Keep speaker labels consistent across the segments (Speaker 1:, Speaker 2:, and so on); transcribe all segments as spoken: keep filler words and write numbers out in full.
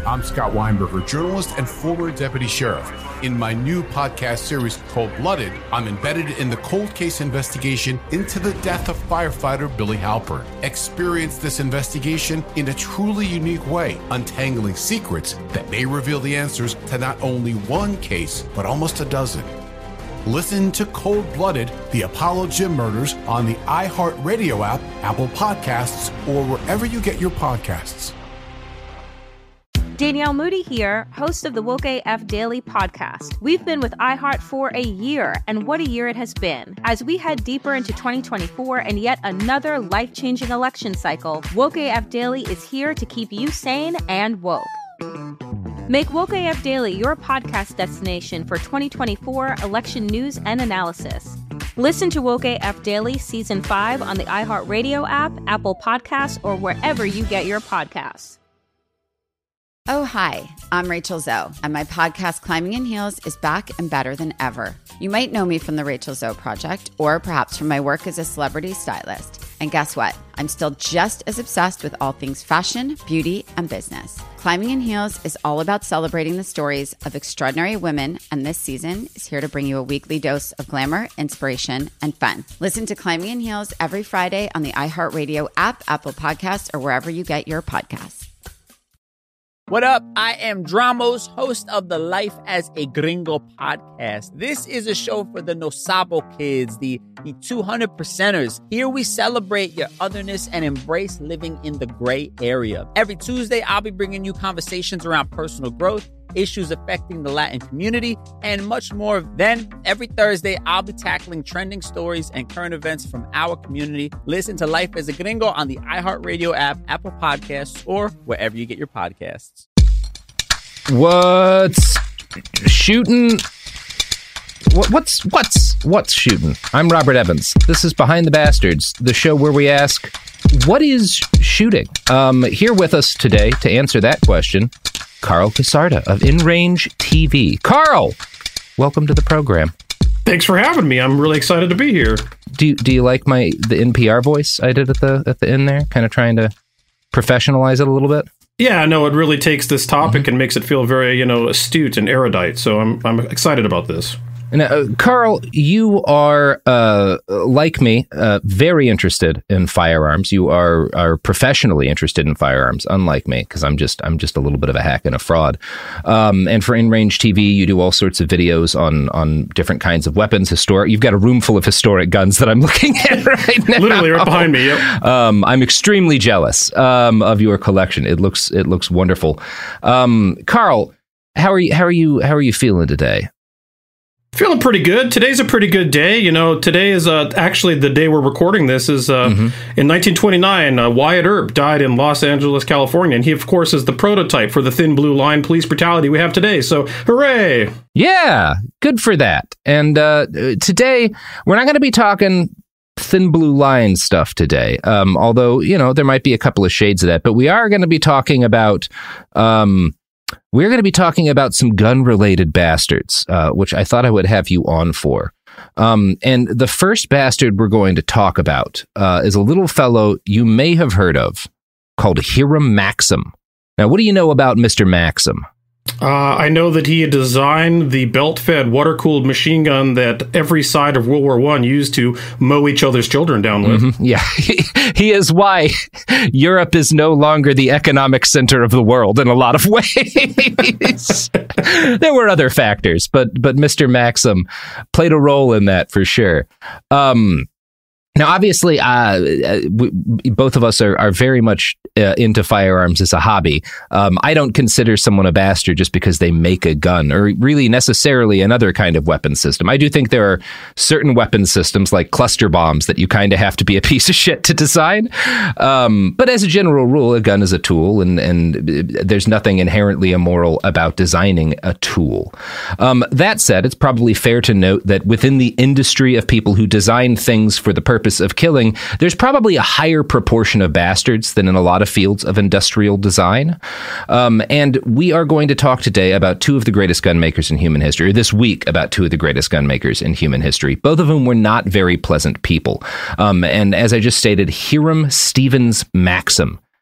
Speaker 1: I'm Scott Weinberger, journalist and former deputy sheriff. In my new podcast series, Cold Blooded, I'm embedded in the cold case investigation into the death of firefighter Billy Halpern. Experience this investigation in a truly unique way, untangling secrets that may reveal the answers to not only one case, but almost a dozen. Listen to Cold Blooded, the Apollo Gym Murders on the iHeartRadio app, Apple Podcasts, or wherever you get your podcasts.
Speaker 2: Danielle Moody here, host of the Woke A F Daily podcast. We've been with iHeart for a year, and what a year it has been. As we head deeper into twenty twenty-four and yet another life-changing election cycle, Woke A F Daily is here to keep you sane and woke. Make Woke A F Daily your podcast destination for twenty twenty-four election news and analysis. Listen to Woke A F Daily Season five on the iHeartRadio app, Apple Podcasts, or wherever you get your podcasts.
Speaker 3: Oh, hi, I'm Rachel Zoe, and my podcast, Climbing in Heels, is back and better than ever. You might know me from the Rachel Zoe Project, or perhaps from my work as a celebrity stylist. And guess what? I'm still just as obsessed with all things fashion, beauty, and business. Climbing in Heels is all about celebrating the stories of extraordinary women, and this season is here to bring you a weekly dose of glamour, inspiration, and fun. Listen to Climbing in Heels every Friday on the iHeartRadio app, Apple Podcasts, or wherever you get your podcasts.
Speaker 4: What up? I am Dramos, host of the Life as a Gringo podcast. This is a show for the No Sabo kids, the, the two hundred percenters. Here we celebrate your otherness and embrace living in the gray area. Every Tuesday, I'll be bringing you conversations around personal growth, issues affecting the Latin community, and much more. Then, every Thursday, I'll be tackling trending stories and current events from our community. Listen to Life as a Gringo on the iHeartRadio app, Apple Podcasts, or wherever you get your podcasts.
Speaker 5: What's shooting? What, what's what's what's shooting? I'm Robert Evans. This is Behind the Bastards, the show where we ask, what is shooting? Um, here with us today to answer that question, Carl Casarda of In Range T V. Carl, welcome to the program.
Speaker 6: Thanks for having me. I'm really excited to be here.
Speaker 5: Do you, do you like my the N P R voice I did at the at the end there? Kind of trying to professionalize it a little bit.
Speaker 6: Yeah, no, it really takes this topic mm-hmm. and makes it feel very, you know, astute and erudite. So I'm I'm excited about this.
Speaker 5: And, uh, Carl, you are, uh, like me, uh, very interested in firearms. You are are professionally interested in firearms, unlike me, because I'm just I'm just a little bit of a hack and a fraud. Um, and for In Range T V, you do all sorts of videos on on different kinds of weapons. Historic. You've got a room full of historic guns that I'm looking at right now.
Speaker 6: Literally right behind me. Yep.
Speaker 5: Um, I'm extremely jealous um, of your collection. It looks it looks wonderful. Um, Carl, how are you? How are you? How are you feeling today?
Speaker 6: Feeling pretty good. Today's a pretty good day. You know, today is uh, actually the day we're recording this is uh, mm-hmm. in nineteen twenty-nine, uh, Wyatt Earp died in Los Angeles, California. And he, of course, is the prototype for the thin blue line police brutality we have today. So hooray.
Speaker 5: Yeah, good for that. And uh, today, we're not going to be talking thin blue line stuff today. Um, although, you know, there might be a couple of shades of that. But we are going to be talking about... Um, We're going to be talking about some gun-related bastards, uh, which I thought I would have you on for. Um, and the first bastard we're going to talk about uh, is a little fellow you may have heard of called Hiram Maxim. Now, what do you know about Mister Maxim?
Speaker 6: Uh, I know that he had designed the belt-fed, water-cooled machine gun that every side of World War One used to mow each other's children down with.
Speaker 5: Mm-hmm. Yeah, he, he is why Europe is no longer the economic center of the world in a lot of ways. There were other factors, but but Mister Maxim played a role in that for sure. Um, Now, obviously, uh, we, both of us are, are very much uh, into firearms as a hobby. Um, I don't consider someone a bastard just because they make a gun or really necessarily another kind of weapon system. I do think there are certain weapon systems like cluster bombs that you kind of have to be a piece of shit to design. Um, but as a general rule, a gun is a tool, and, and there's nothing inherently immoral about designing a tool. Um, that said, it's probably fair to note that within the industry of people who design things for the purpose of killing, there's probably a higher proportion of bastards than in a lot of fields of industrial design. Um, and we are going to talk today about two of the greatest gun makers in human history, or this week about two of the greatest gun makers in human history, both of whom were not very pleasant people. Um, and as I just stated, Hiram Stevens Maxim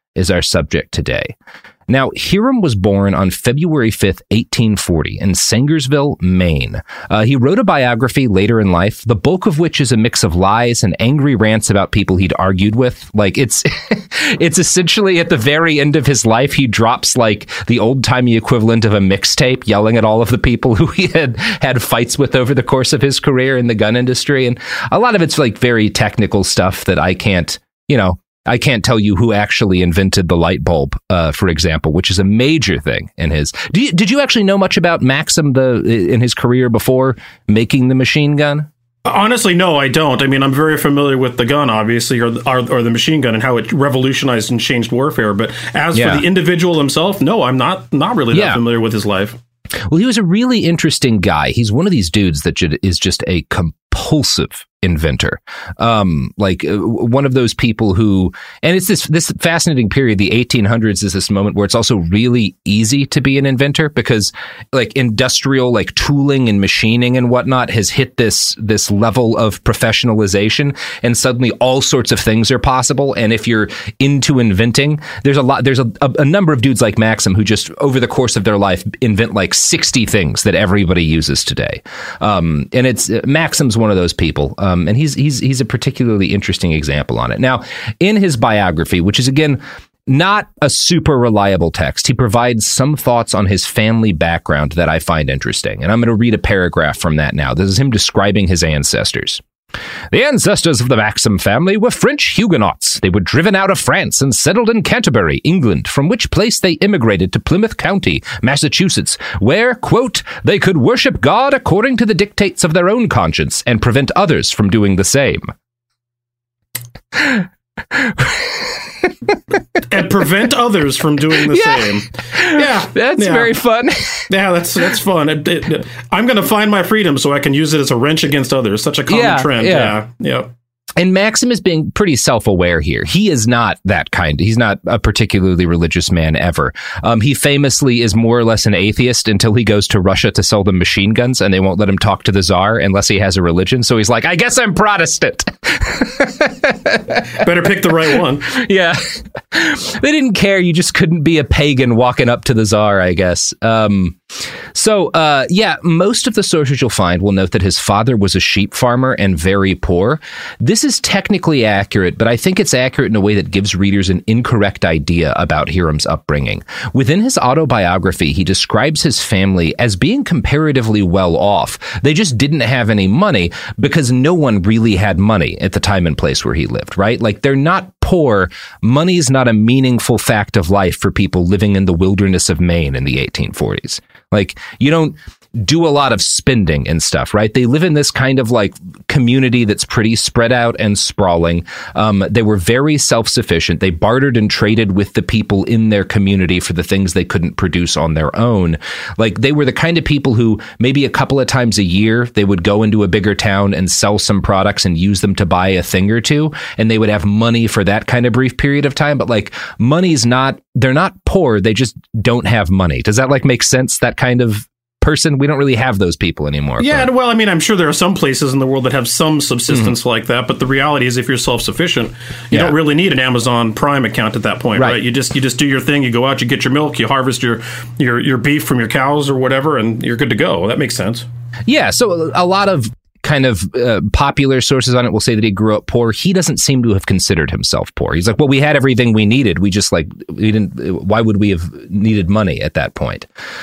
Speaker 5: is our subject today. Now, Hiram was born on February fifth, eighteen forty, in Sangersville, Maine. Uh, he wrote a biography later in life, the bulk of which is a mix of lies and angry rants about people he'd argued with. Like, it's it's essentially at the very end of his life, he drops like the old-timey equivalent of a mixtape, yelling at all of the people who he had had fights with over the course of his career in the gun industry. And a lot of it's like very technical stuff that I can't, you know, I can't tell you who actually invented the light bulb, uh, for example, which is a major thing in his. Do you, did you actually know much about Maxim the in his career before making the machine gun?
Speaker 6: Honestly, no, I don't. I mean, I'm very familiar with the gun, obviously, or, or, or the machine gun and how it revolutionized and changed warfare. But as yeah. for the individual himself, no, I'm not not really that yeah. familiar with his life.
Speaker 5: Well, he was a really interesting guy. He's one of these dudes that is just a compulsive inventor. Um, like uh, one of those people who, and it's this this fascinating period, the eighteen hundreds is this moment where it's also really easy to be an inventor because like industrial, like tooling and machining and whatnot has hit this this level of professionalization, and suddenly all sorts of things are possible. And if you're into inventing, there's a lot, there's a, a, a number of dudes like Maxim who just over the course of their life invent like sixty things that everybody uses today. Um, and it's uh, Maxim's one of those people. Um, Um, and he's he's he's a particularly interesting example on it. Now, in his biography, which is, again, not a super reliable text, he provides some thoughts on his family background that I find interesting. And I'm going to read a paragraph from that now. This is him describing his ancestors. The ancestors of the Maxim family were French Huguenots. They were driven out of France and settled in Canterbury, England, from which place they immigrated to Plymouth County, Massachusetts, where, quote, they could worship God according to the dictates of their own conscience and prevent others from doing the same.
Speaker 6: And prevent others from doing the
Speaker 5: yeah.
Speaker 6: same. Yeah,
Speaker 5: that's
Speaker 6: yeah.
Speaker 5: very fun.
Speaker 6: Yeah, that's that's fun. It, it, it, I'm going to find my freedom so I can use it as a wrench against others. Such a common
Speaker 5: yeah,
Speaker 6: trend.
Speaker 5: Yeah,
Speaker 6: yeah. yeah.
Speaker 5: And Maxim is being pretty self-aware here. He is not that kind. He's not a particularly religious man ever. Um, he famously is more or less an atheist until he goes to Russia to sell them machine guns, and they won't let him talk to the Tsar unless he has a religion. So he's like, I guess I'm Protestant.
Speaker 6: Better pick the right one.
Speaker 5: Yeah. They didn't care. You just couldn't be a pagan walking up to the Tsar, I guess. Um, so, uh, yeah, most of the sources you'll find will note that his father was a sheep farmer and very poor. This is technically accurate, but I think it's accurate in a way that gives readers an incorrect idea about Hiram's upbringing. Within his autobiography, he describes his family as being comparatively well off. They just didn't have any money because no one really had money at the time and place where he lived, right? Like, they're not poor. Money is not a meaningful fact of life for people living in the wilderness of Maine in the eighteen forties. Like, you don't do a lot of spending and stuff, right? They live in this kind of like community that's pretty spread out and sprawling. Um, they were very self-sufficient. They bartered and traded with the people in their community for the things they couldn't produce on their own. Like, they were the kind of people who maybe a couple of times a year, they would go into a bigger town and sell some products and use them to buy a thing or two. And they would have money for that kind of brief period of time. But like, money's not, they're not poor. They just don't have money. Does that like make sense? That kind of person? We don't really have those people anymore.
Speaker 6: Yeah,
Speaker 5: but.
Speaker 6: well, I mean, I'm sure there are some places in the world that have some subsistence mm-hmm. like that, but the reality is, if you're self-sufficient, you yeah. don't really need an Amazon Prime account at that point, right. right? You just you just do your thing. You go out, you get your milk, you harvest your your your beef from your cows or whatever, and you're good to go. That makes sense.
Speaker 5: Yeah, so a lot of kind of uh, popular sources on it will say that he grew up poor. He doesn't seem to have considered himself poor. He's like, well, we had everything we needed. We just like we didn't. Why would we have needed money at that point?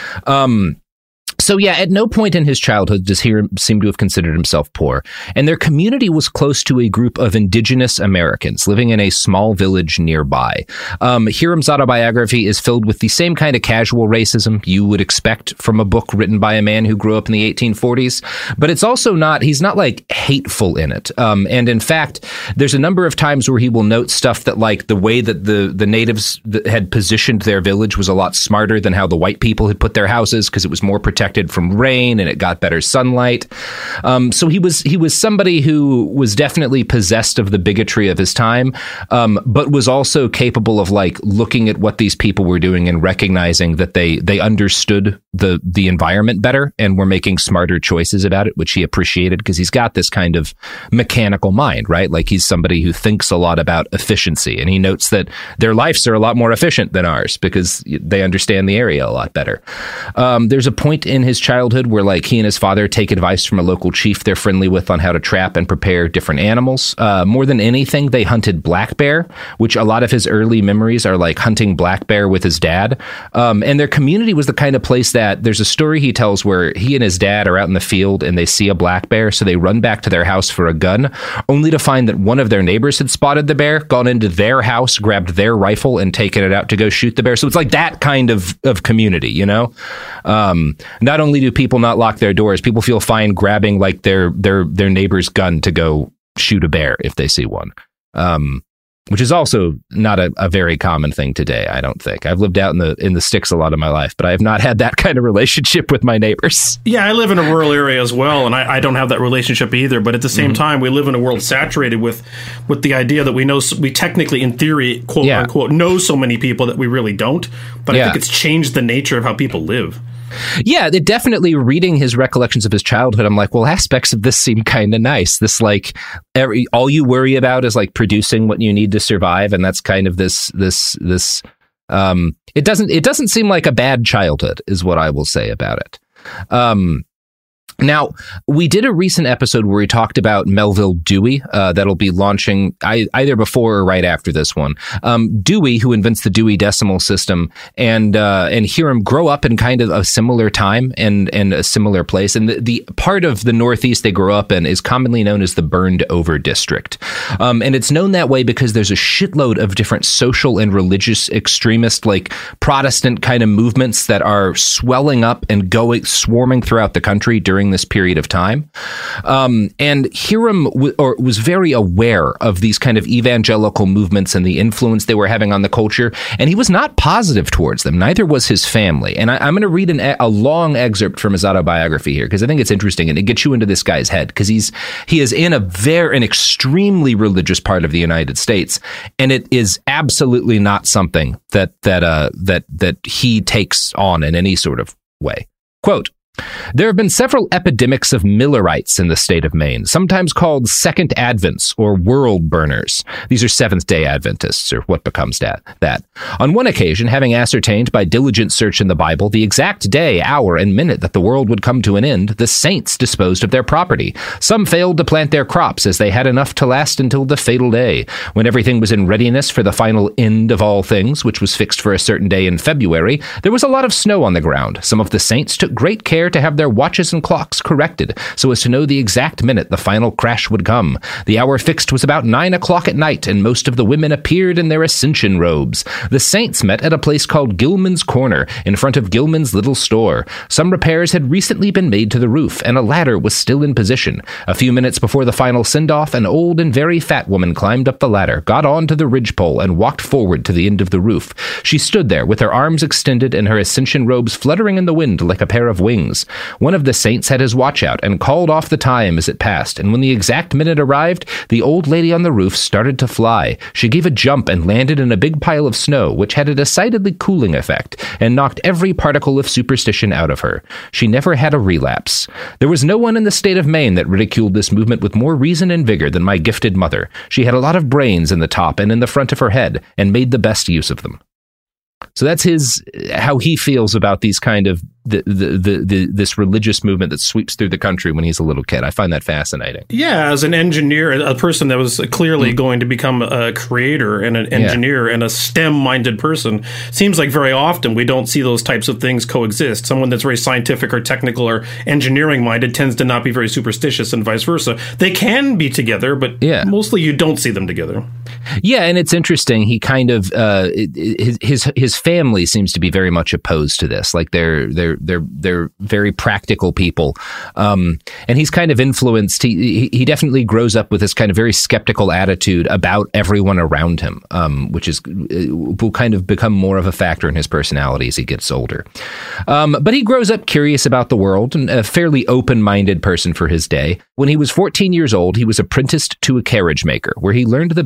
Speaker 5: Um. So yeah, at no point in his childhood does he seem to have considered himself poor. And their community was close to a group of indigenous Americans living in a small village nearby. Um, Hiram's autobiography is filled with the same kind of casual racism you would expect from a book written by a man who grew up in the eighteen forties. But it's also not, he's not like hateful in it. Um, and in fact, there's a number of times where he will note stuff that like the way that the, the natives that had positioned their village was a lot smarter than how the white people had put their houses because it was more protected from rain and it got better sunlight. Um, so he was he was somebody who was definitely possessed of the bigotry of his time, um, but was also capable of like looking at what these people were doing and recognizing that they they understood the the environment better, and were making smarter choices about it, which he appreciated because he's got this kind of mechanical mind, right? Like he's somebody who thinks a lot about efficiency, and he notes that their lives are a lot more efficient than ours because they understand the area a lot better. Um, there's a point in his childhood where like he and his father take advice from a local chief they're friendly with on how to trap and prepare different animals. Uh, more than anything, they hunted black bear, which a lot of his early memories are like hunting black bear with his dad. Um, and their community was the kind of place that there's a story he tells where he and his dad are out in the field and they see a black bear. So they run back to their house for a gun, only to find that one of their neighbors had spotted the bear, gone into their house, grabbed their rifle and taken it out to go shoot the bear. So it's like that kind of, of community, you know? Um, not only do people not lock their doors, people feel fine grabbing like their, their, their neighbor's gun to go shoot a bear if they see one. Um, which is also not a, a very common thing today, I don't think. I've lived out in the in the sticks a lot of my life, but I have not had that kind of relationship with my neighbors.
Speaker 6: Yeah, I live in a rural area as well, and I, I don't have that relationship either. But at the same mm-hmm. time, we live in a world saturated with with the idea that we know, we technically, in theory, quote yeah. unquote, know so many people that we really don't. But yeah. I think it's changed the nature of how people live.
Speaker 5: Yeah, it definitely, reading his recollections of his childhood, I'm like, well, aspects of this seem kind of nice. This, like, every, all you worry about is like producing what you need to survive, and that's kind of this, this, this. Um, it doesn't, it doesn't seem like a bad childhood, is what I will say about it. Um, Now, we did a recent episode where we talked about Melville Dewey. Uh, that'll be launching I, either before or right after this one. Um, Dewey, who invents the Dewey Decimal System, and uh, and Hiram grow up in kind of a similar time and, and a similar place. And the, the part of the Northeast they grow up in is commonly known as the Burned Over District. Um, and it's known that way because there's a shitload of different social and religious extremist, like Protestant kind of movements that are swelling up and going, swarming throughout the country during this period of time. Um, and Hiram w- or was very aware of these kind of evangelical movements and the influence they were having on the culture, and he was not positive towards them. Neither was his family. And I, I'm going to read an, a long excerpt from his autobiography here because I think it's interesting and it gets you into this guy's head, because he's he is in a very an extremely religious part of the United States, and it is absolutely not something that that uh, that that he takes on in any sort of way. Quote, "There have been several epidemics of Millerites in the state of Maine, sometimes called Second Advents or World Burners. These are Seventh-day Adventists, or what becomes that. that. On one occasion, having ascertained by diligent search in the Bible the exact day, hour, and minute that the world would come to an end, the saints disposed of their property. Some failed to plant their crops, as they had enough to last until the fatal day. When everything was in readiness for the final end of all things, which was fixed for a certain day in February, there was a lot of snow on the ground. Some of the saints took great care to have their watches and clocks corrected so as to know the exact minute the final crash would come. The hour fixed was about nine o'clock at night, and most of the women appeared in their ascension robes. The saints met at a place called Gilman's Corner, in front of Gilman's little store. Some repairs had recently been made to the roof, and a ladder was still in position. A few minutes before the final send-off, an old and very fat woman climbed up the ladder, got on to the ridgepole, and walked forward to the end of the roof. She stood there with her arms extended and her ascension robes fluttering in the wind like a pair of wings. One of the saints had his watch out and called off the time as it passed, and when the exact minute arrived, the old lady on the roof started to fly. She gave a jump and landed in a big pile of snow, which had a decidedly cooling effect, and knocked every particle of superstition out of her. She never had a relapse. There was no one in the state of Maine that ridiculed this movement with more reason and vigor than my gifted mother. She had a lot of brains in the top and in the front of her head, and made the best use of them." So that's his, how he feels about these kind of, the, the, the, the, this religious movement that sweeps through the country when he's a little kid. I find that fascinating.
Speaker 6: Yeah, as an engineer, a person that was clearly mm. going to become a creator and an engineer yeah. and a STEM-minded person, seems like very often we don't see those types of things coexist. Someone that's very scientific or technical or engineering-minded tends to not be very superstitious, and vice versa. They can be together, but yeah. mostly you don't see them together.
Speaker 5: Yeah, and it's interesting. He kind of, uh, his, his his family seems to be very much opposed to this. Like they're they're they're they're very practical people, um, and he's kind of influenced. He he definitely grows up with this kind of very skeptical attitude about everyone around him, um, which is will kind of become more of a factor in his personality as he gets older. Um, but he grows up curious about the world and a fairly open-minded person for his day. When he was fourteen years old, he was apprenticed to a carriage maker, where he learned the basics of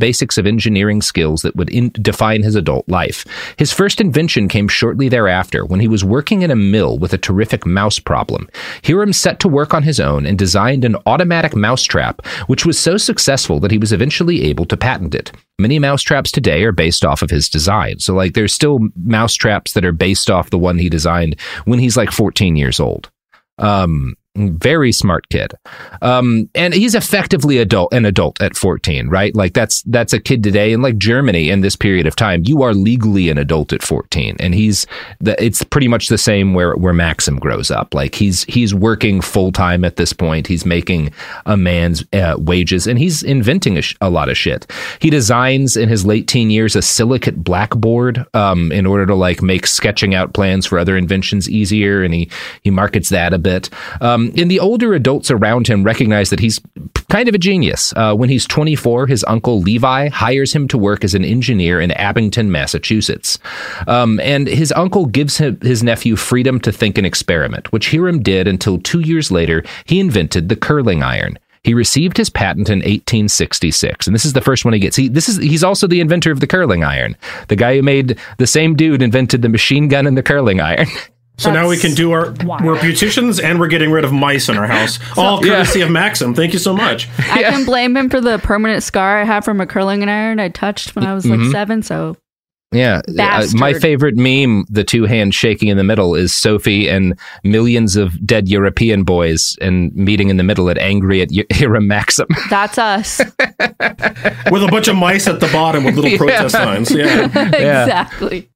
Speaker 5: engineering skills that would in- define his adult life. His first invention came shortly thereafter when he was working in a mill with a terrific mouse problem. Hiram set to work on his own and designed an automatic mousetrap, which was so successful that he was eventually able to patent it. Many mousetraps today are based off of his design. So, like, there's still mousetraps that are based off the one he designed when he's like fourteen years old. Um, very smart kid. Um, and he's effectively adult, an adult at fourteen, right? Like that's, that's a kid today. And like Germany in this period of time, you are legally an adult at fourteen. And he's, the, it's pretty much the same where, where Maxim grows up. Like he's, he's working full time at this point. He's making a man's uh, wages and he's inventing a, sh- a lot of shit. He designs in his late teen years a silicate blackboard, um, in order to like make sketching out plans for other inventions easier. And he, he markets that a bit. Um, And the older adults around him recognize that he's kind of a genius. Uh, when he's twenty-four, his uncle Levi hires him to work as an engineer in Abington, Massachusetts. Um, and his uncle gives him, his nephew freedom to think and experiment, which Hiram did until two years later, he invented the curling iron. He received his patent in eighteen sixty-six, and this is the first one he gets. He, this is he's also the inventor of the curling iron. The guy who made the same dude invented the machine gun and the curling iron.
Speaker 6: So
Speaker 7: That's
Speaker 6: now we can do our,
Speaker 7: wild.
Speaker 6: we're beauticians and we're getting rid of mice in our house. All courtesy
Speaker 5: yeah.
Speaker 6: of Maxim. Thank you so much.
Speaker 7: I can blame him for the permanent scar I have from a curling iron I touched when I was like mm-hmm. seven. So
Speaker 5: yeah, uh, my favorite meme, the two hands shaking in the middle, is Sophie and millions of dead European boys and meeting in the middle at angry at Hiram Maxim.
Speaker 7: That's us.
Speaker 6: With a bunch of mice at the bottom with little protest
Speaker 5: yeah.
Speaker 6: signs. Yeah,
Speaker 7: exactly.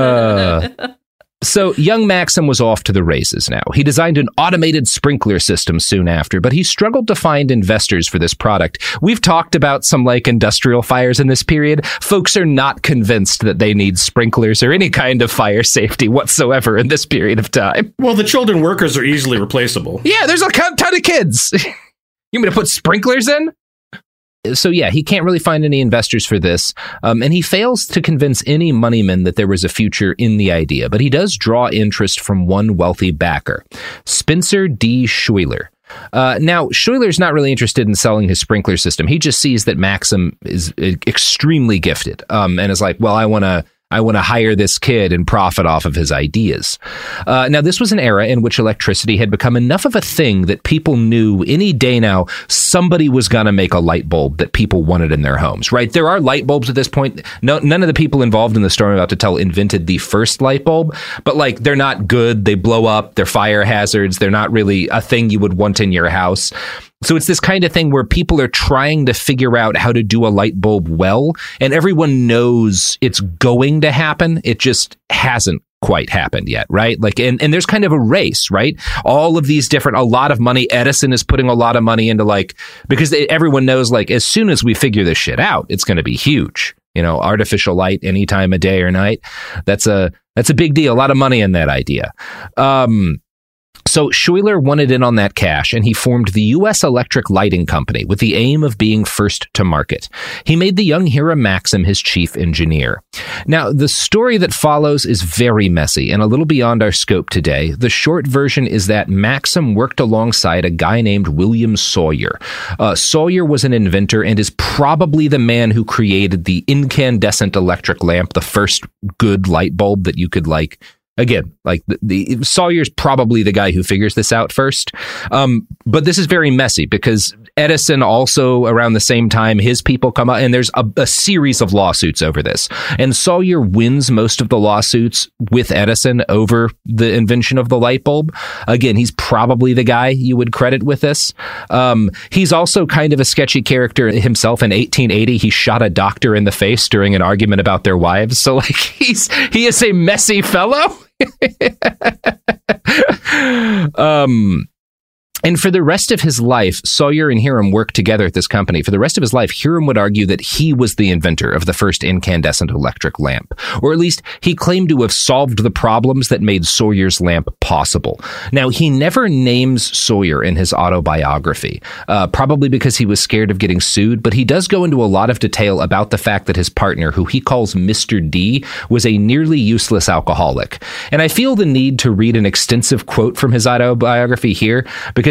Speaker 5: Uh. So young Maxim was off to the races now. He designed an automated sprinkler system soon after, but he struggled to find investors for this product. We've talked about some like industrial fires in this period. Folks are not convinced that they need sprinklers or any kind of fire safety whatsoever in this period of time.
Speaker 6: Well, the children workers are easily replaceable.
Speaker 5: Yeah, there's a ton of kids. You want me to put sprinklers in? So yeah, he can't really find any investors for this, um, and he fails to convince any moneyman that there was a future in the idea, but he does draw interest from one wealthy backer, Spencer D. Schuyler. Uh, now, Schuyler's not really interested in selling his sprinkler system. He just sees that Maxim is extremely gifted, um, and is like, well, I want to I want to hire this kid and profit off of his ideas. Uh, now, this was an era in which electricity had become enough of a thing that people knew any day now somebody was going to make a light bulb that people wanted in their homes, right? There are light bulbs at this point. No, none of the people involved in the story I'm about to tell invented the first light bulb, but like they're not good. They blow up. They're fire hazards. They're not really a thing you would want in your house. So it's this kind of thing where people are trying to figure out how to do a light bulb well, and everyone knows it's going to happen. It just hasn't quite happened yet, right? Like, and, and there's kind of a race, right? All of these different, a lot of money. Edison is putting a lot of money into like, because they, everyone knows like as soon as we figure this shit out, it's going to be huge. You know, artificial light any time of day or night. That's a, that's a big deal. A lot of money in that idea. Um, So Schuyler wanted in on that cash, and he formed the U S Electric Lighting Company with the aim of being first to market. He made the young Hiram Maxim his chief engineer. Now, the story that follows is very messy and a little beyond our scope today. The short version is that Maxim worked alongside a guy named William Sawyer. Uh, Sawyer was an inventor and is probably the man who created the incandescent electric lamp, the first good light bulb that you could like Again, like the, the Sawyer's probably the guy who figures this out first. Um, but this is very messy because Edison also around the same time, his people come out and there's a, a series of lawsuits over this. And Sawyer wins most of the lawsuits with Edison over the invention of the light bulb. Again, he's probably the guy you would credit with this. Um, he's also kind of a sketchy character himself. In eighteen eighty, he shot a doctor in the face during an argument about their wives. So like he's, he is a messy fellow. um, And for the rest of his life, Sawyer and Hiram worked together at this company. For the rest of his life, Hiram would argue that he was the inventor of the first incandescent electric lamp, or at least he claimed to have solved the problems that made Sawyer's lamp possible. Now, he never names Sawyer in his autobiography, uh, probably because he was scared of getting sued, but he does go into a lot of detail about the fact that his partner, who he calls Mister D, was a nearly useless alcoholic. And I feel the need to read an extensive quote from his autobiography here, because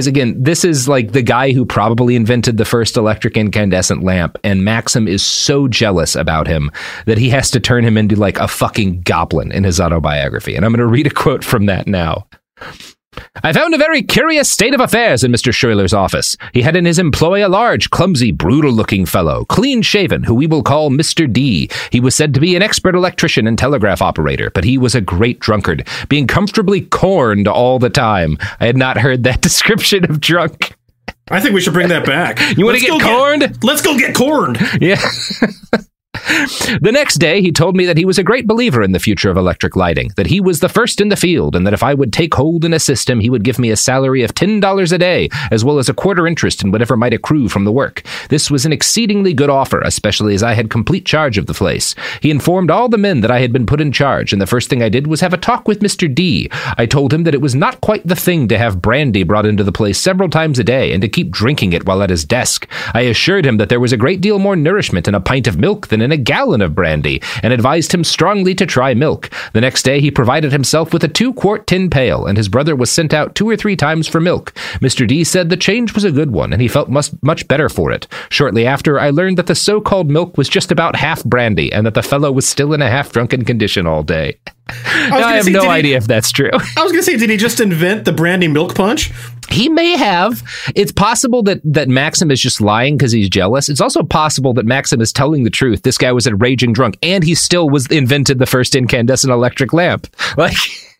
Speaker 5: because again, this is like the guy who probably invented the first electric incandescent lamp, and Maxim is so jealous about him that he has to turn him into like a fucking goblin in his autobiography. And I'm going to read a quote from that now. I found a very curious state of affairs in Mister Schuyler's office. He had in his employ a large, clumsy, brutal-looking fellow, clean-shaven, who we will call Mister D. He was said to be an expert electrician and telegraph operator, but he was a great drunkard, being comfortably corned all the time. I had not heard that description of drunk.
Speaker 6: I think we should bring that back.
Speaker 5: You want to get corned?
Speaker 6: Get, let's go get corned.
Speaker 5: Yeah. The next day, he told me that he was a great believer in the future of electric lighting, that he was the first in the field, and that if I would take hold and assist him, he would give me a salary of ten dollars a day, as well as a quarter interest in whatever might accrue from the work. This was an exceedingly good offer, especially as I had complete charge of the place. He informed all the men that I had been put in charge, and the first thing I did was have a talk with Mister D. I told him that it was not quite the thing to have brandy brought into the place several times a day, and to keep drinking it while at his desk. I assured him that there was a great deal more nourishment in a pint of milk than in a gallon of brandy, and advised him strongly to try milk. The next day he provided himself with a two-quart tin pail, and his brother was sent out two or three times for milk. Mister D said the change was a good one, and he felt much, much better for it. Shortly after, I learned that the so-called milk was just about half brandy, and that the fellow was still in a half-drunken condition all day. I, now, I have say, no idea he, if that's true.
Speaker 6: I was going to say, did he just invent the brandy milk punch?
Speaker 5: He may have. It's possible that, that Maxim is just lying because he's jealous. It's also possible that Maxim is telling the truth. This guy was a raging drunk, and he still was invented the first incandescent electric lamp. Like,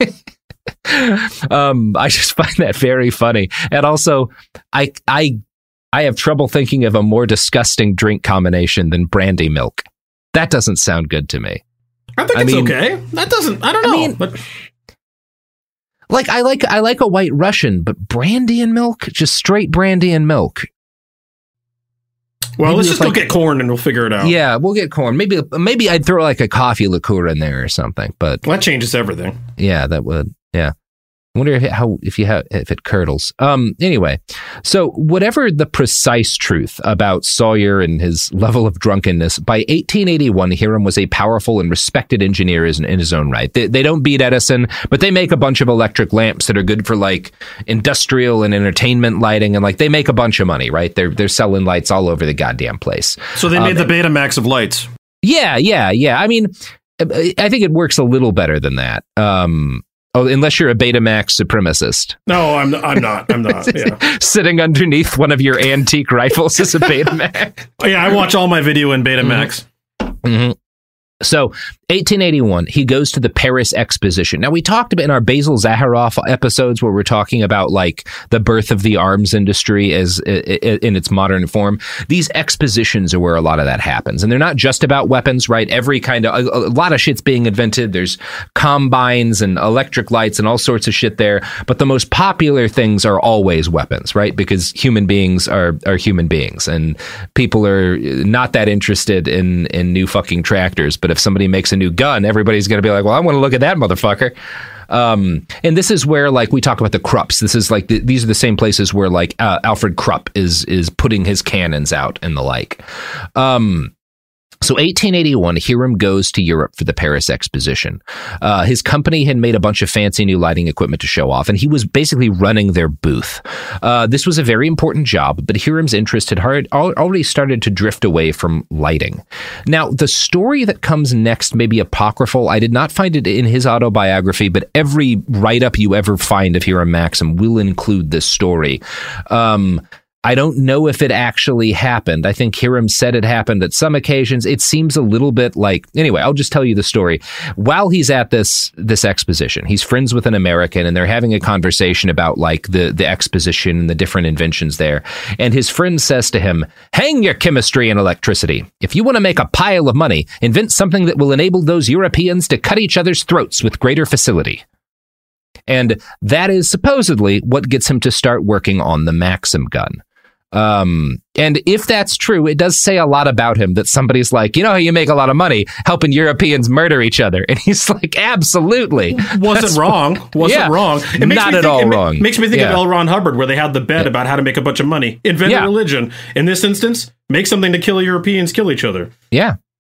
Speaker 5: um, I just find that very funny. And also, I I I have trouble thinking of a more disgusting drink combination than brandy milk. That doesn't sound good to me.
Speaker 6: I think I it's mean, okay. That doesn't. I don't know. I mean, but
Speaker 5: like I like I like a White Russian, but brandy and milk, just straight brandy and milk.
Speaker 6: Well, maybe let's just like, go get corn and we'll figure it out.
Speaker 5: Yeah, we'll get corn. Maybe maybe I'd throw like a coffee liqueur in there or something. But
Speaker 6: well, that changes everything.
Speaker 5: Yeah, that would. Yeah. I wonder if it, how if you have if it curdles. Um. Anyway, so whatever the precise truth about Sawyer and his level of drunkenness, by eighteen eighty-one, Hiram was a powerful and respected engineer in, in his own right. They, they don't beat Edison, but they make a bunch of electric lamps that are good for like industrial and entertainment lighting, and like they make a bunch of money. Right? They're they're selling lights all over the goddamn place.
Speaker 6: So they made um, the Betamax of lights.
Speaker 5: Yeah, yeah, yeah. I mean, I think it works a little better than that. Um. Oh, unless you're a Betamax supremacist.
Speaker 6: No, I'm I'm not. I'm not. Yeah.
Speaker 5: Sitting underneath one of your antique rifles is a Betamax.
Speaker 6: Oh, yeah, I watch all my video in Betamax.
Speaker 5: Mm-hmm. Mm-hmm. So, eighteen eighty-one, he goes to the Paris Exposition. Now, we talked about in our Basil Zaharoff episodes where we're talking about like the birth of the arms industry as in its modern form. These expositions are where a lot of that happens, and they're not just about weapons, right? Every kind of a, a lot of shit's being invented. There's combines and electric lights and all sorts of shit there, but the most popular things are always weapons, right? Because human beings are are human beings, and people are not that interested in in new fucking tractors, but if somebody makes a new gun, everybody's going to be like, well, I want to look at that motherfucker. Um, and this is where, like, we talk about the Krupps. This is like, the, these are the same places where, like, uh, Alfred Krupp is is putting his cannons out and the like. Um, So eighteen eighty-one, Hiram goes to Europe for the Paris Exposition. Uh, his company had made a bunch of fancy new lighting equipment to show off, and he was basically running their booth. Uh, this was a very important job, but Hiram's interest had hard, already started to drift away from lighting. Now, the story that comes next may be apocryphal. I did not find it in his autobiography, but every write-up you ever find of Hiram Maxim will include this story. Um... I don't know if it actually happened. I think Hiram said it happened at some occasions. It seems a little bit like, anyway, I'll just tell you the story. While he's at this this exposition, he's friends with an American, and they're having a conversation about like the, the exposition and the different inventions there. And his friend says to him, hang your chemistry and electricity. If you want to make a pile of money, invent something that will enable those Europeans to cut each other's throats with greater facility. And that is supposedly what gets him to start working on the Maxim gun. Um, and if that's true, it does say a lot about him that somebody's like, you know how you make a lot of money helping Europeans murder each other. And he's like, absolutely.
Speaker 6: Wasn't wrong. Wasn't
Speaker 5: yeah,
Speaker 6: wrong.
Speaker 5: It makes not me
Speaker 6: at
Speaker 5: think, all
Speaker 6: it
Speaker 5: wrong.
Speaker 6: Makes me think
Speaker 5: yeah.
Speaker 6: of L. Ron Hubbard, where they had the bet yeah. about how to make a bunch of money. Invent
Speaker 5: yeah.
Speaker 6: a religion. In this instance, make something to kill Europeans, kill each other.
Speaker 5: Yeah.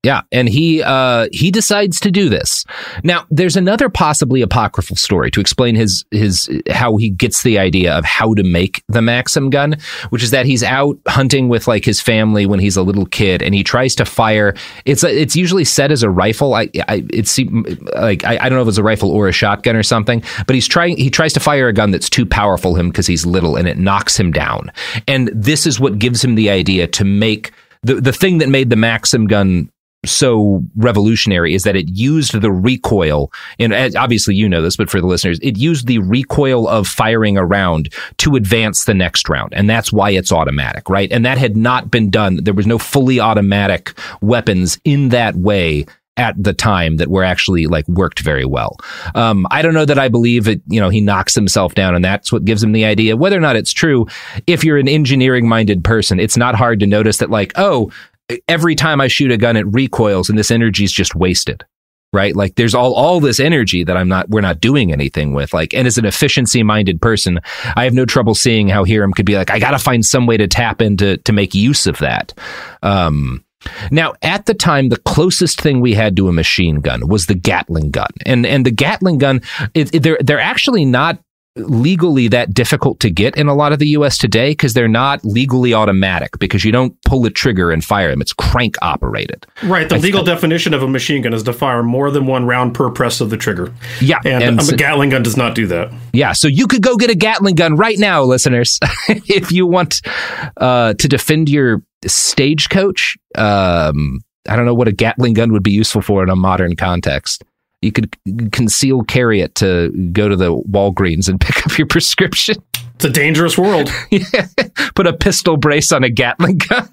Speaker 5: Yeah, and he uh, he decides to do this. Now, there's another possibly apocryphal story to explain his his how he gets the idea of how to make the Maxim gun, which is that he's out hunting with like his family when he's a little kid, and he tries to fire. It's it's usually set as a rifle. I, I it's like I, I don't know if it's a rifle or a shotgun or something, but he's trying. He tries to fire a gun that's too powerful for him because he's little, and it knocks him down. And this is what gives him the idea to make the the thing that made the Maxim gun so revolutionary is that it used the recoil, and obviously you know this, but for the listeners, it used the recoil of firing a round to advance the next round, and that's why it's automatic, right? And that had not been done. There was no fully automatic weapons in that way at the time that were actually like worked very well. Um, I don't know that I believe it, you know, he knocks himself down and that's what gives him the idea. Whether or not it's true, if you're an engineering minded person, it's not hard to notice that like, oh, every time I shoot a gun, it recoils and this energy is just wasted, right? Like there's all, all this energy that I'm not, we're not doing anything with. Like, and as an efficiency minded person, I have no trouble seeing how Hiram could be like, I got to find some way to tap into, to make use of that. Um, Now, at the time, the closest thing we had to a machine gun was the Gatling gun. And and the Gatling gun, it, it, they're they're actually not legally that difficult to get in a lot of the U S today because they're not legally automatic because you don't pull a trigger and fire them. It's crank operated.
Speaker 6: Right. The
Speaker 5: I
Speaker 6: legal
Speaker 5: th-
Speaker 6: definition of a machine gun is to fire more than one round per press of the trigger.
Speaker 5: Yeah.
Speaker 6: And,
Speaker 5: and
Speaker 6: a
Speaker 5: so,
Speaker 6: Gatling gun does not do that.
Speaker 5: Yeah. So you could go get a Gatling gun right now, listeners, if you want uh, to defend your stagecoach. Um, I don't know what a Gatling gun would be useful for in a modern context. You could conceal carry it to go to the Walgreens and pick up your prescription.
Speaker 6: It's a dangerous world.
Speaker 5: Yeah. Put a pistol brace on a Gatling gun.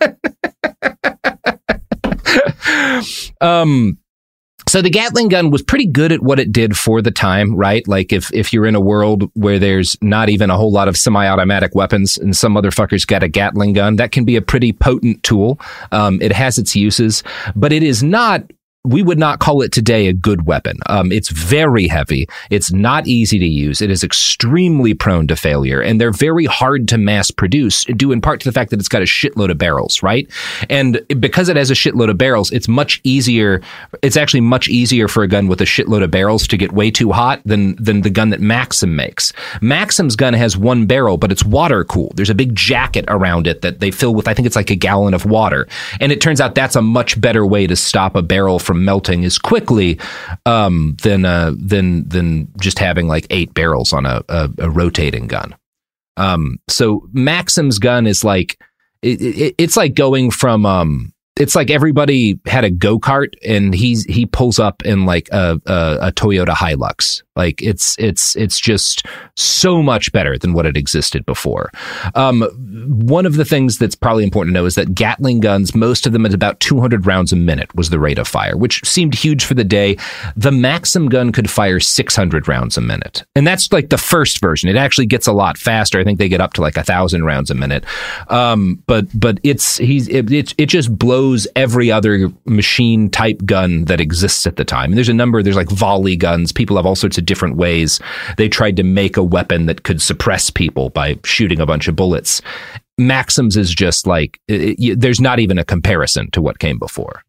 Speaker 5: um, so the Gatling gun was pretty good at what it did for the time, right? Like if, if you're in a world where there's not even a whole lot of semi-automatic weapons and some motherfucker's got a Gatling gun, that can be a pretty potent tool. Um, it has its uses, but it is not... We would not call it today a good weapon. Um, it's very heavy. It's not easy to use. It is extremely prone to failure, and they're very hard to mass produce, due in part to the fact that it's got a shitload of barrels, right? And because it has a shitload of barrels, it's much easier. It's actually much easier for a gun with a shitload of barrels to get way too hot than than the gun that Maxim makes. Maxim's gun has one barrel, but it's water cooled. There's a big jacket around it that they fill with, I think it's like a gallon of water. And it turns out that's a much better way to stop a barrel from melting as quickly um, than uh, than than just having like eight barrels on a, a, a rotating gun. Um, so Maxim's gun is like it, it, it's like going from um, it's like everybody had a go-kart and he's he pulls up in like a, a, a Toyota Hilux. Like it's it's it's just so much better than what had existed before. Um, one of the things that's probably important to know is that Gatling guns, most of them at about two hundred rounds a minute was the rate of fire, which seemed huge for the day. The Maxim gun could fire six hundred rounds a minute. And that's like the first version. It actually gets a lot faster. I think they get up to like a thousand rounds a minute. Um, but but it's he's it, it, it just blows every other machine type gun that exists at the time. And there's a number, there's like volley guns. People have all sorts of different ways they tried to make a weapon that could suppress people by shooting a bunch of bullets. Maxim's is just like, it, it, there's not even a comparison to what came before.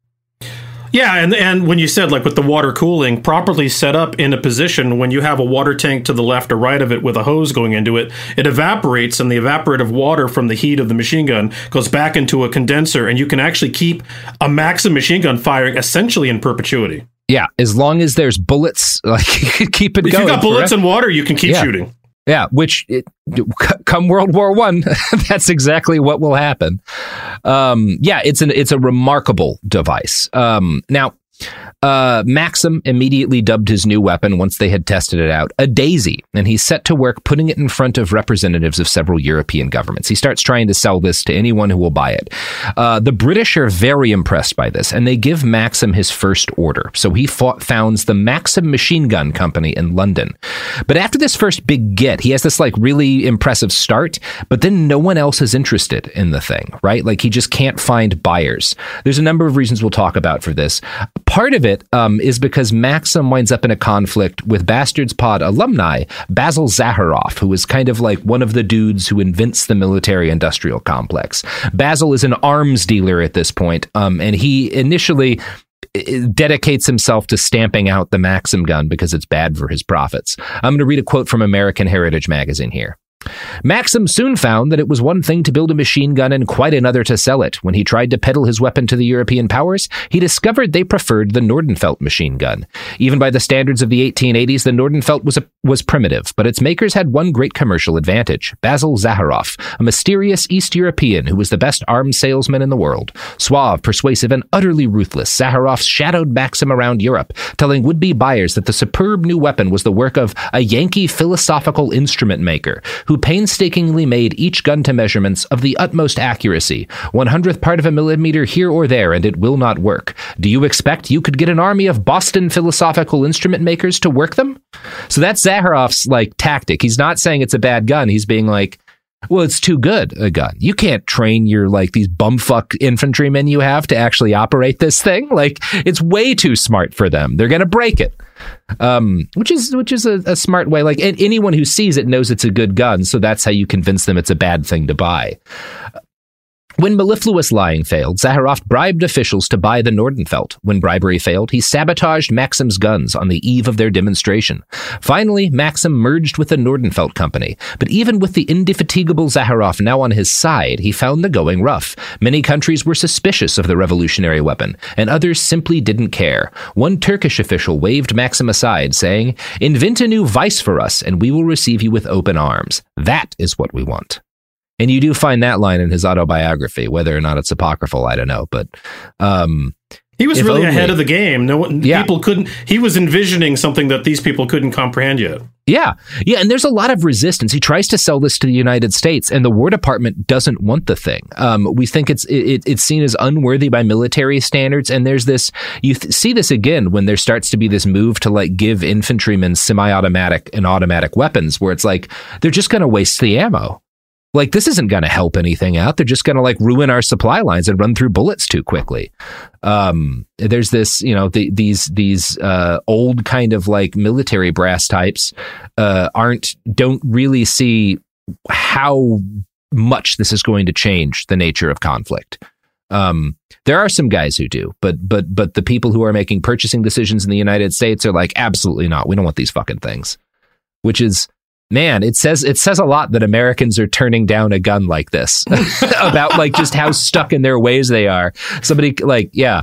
Speaker 6: Yeah, and and when you said like with the water cooling, properly set up in a position when you have a water tank to the left or right of it with a hose going into it, it evaporates and the evaporative water from the heat of the machine gun goes back into a condenser and you can actually keep a Maxim machine gun firing essentially in perpetuity.
Speaker 5: Yeah, as long as there's bullets, like you can keep it
Speaker 6: if
Speaker 5: going.
Speaker 6: If you got bullets
Speaker 5: forever.
Speaker 6: And water, you can keep
Speaker 5: yeah.
Speaker 6: shooting.
Speaker 5: Yeah, which it, come World War One, that's exactly what will happen. Um, yeah, it's an it's a remarkable device. Um, now, uh, Maxim immediately dubbed his new weapon once they had tested it out a Daisy, and he set to work putting it in front of representatives of several European governments. He starts trying to sell this to anyone who will buy it. Uh, the British are very impressed by this, and they give Maxim his first order. So he fought, founds the Maxim Machine Gun Company in London. But after this first big get, he has this like really impressive start, but then no one else is interested in the thing, right? Like he just can't find buyers. There's a number of reasons we'll talk about for this. Part of it um, is because Maxim winds up in a conflict with Bastards Pod alumni Basil Zaharoff, who is kind of like one of the dudes who invents the military-industrial complex. Basil is an arms dealer at this point, um, and he initially dedicates himself to stamping out the Maxim gun because it's bad for his profits. I'm going to read a quote from American Heritage magazine here. Maxim soon found that it was one thing to build a machine gun and quite another to sell it. When he tried to peddle his weapon to the European powers, he discovered they preferred the Nordenfelt machine gun. Even by the standards of the eighteen eighties, the Nordenfelt was a, was primitive, but its makers had one great commercial advantage. Basil Zaharoff, a mysterious East European who was the best arms salesman in the world. Suave, persuasive, and utterly ruthless, Zaharoff shadowed Maxim around Europe, telling would-be buyers that the superb new weapon was the work of a Yankee philosophical instrument maker who painstakingly made each gun to measurements of the utmost accuracy, one hundredth part of a millimeter here or there, and it will not work. Do you expect you could get an army of Boston philosophical instrument makers to work them? So that's Zaharoff's, like, tactic. He's not saying it's a bad gun. He's being like, well, it's too good a gun. You can't train your, like, these bumfuck infantrymen you have to actually operate this thing. Like, it's way too smart for them. They're going to break it. Um, which is which is a, a smart way. Like, and anyone who sees it knows it's a good gun, so that's how you convince them it's a bad thing to buy. When mellifluous lying failed, Zaharoff bribed officials to buy the Nordenfelt. When bribery failed, he sabotaged Maxim's guns on the eve of their demonstration. Finally, Maxim merged with the Nordenfelt company. But even with the indefatigable Zaharoff now on his side, he found the going rough. Many countries were suspicious of the revolutionary weapon, and others simply didn't care. One Turkish official waved Maxim aside, saying, "Invent a new vice for us, and we will receive you with open arms. That is what we want." And you do find that line in his autobiography. Whether or not it's apocryphal, I don't know. But um,
Speaker 6: he was really
Speaker 5: only,
Speaker 6: ahead of the game. No one,
Speaker 5: yeah.
Speaker 6: people couldn't. He was envisioning something that these people couldn't comprehend yet.
Speaker 5: Yeah, yeah, and there's a lot of resistance. He tries to sell this to the United States, and the War Department doesn't want the thing. Um, we think it's it, it's seen as unworthy by military standards, and there's this. You th- see this again when there starts to be this move to like give infantrymen semi-automatic and automatic weapons, where it's like they're just going to waste the ammo. Like, this isn't going to help anything out. They're just going to, like, ruin our supply lines and run through bullets too quickly. Um, there's this, you know, the, these these uh, old kind of, like, military brass types uh, aren't, don't really see how much this is going to change the nature of conflict. Um, there are some guys who do, but but but the people who are making purchasing decisions in the United States are like, absolutely not. We don't want these fucking things, which is... Man, it says it says a lot that Americans are turning down a gun like this about like just how stuck in their ways they are. Somebody like, yeah.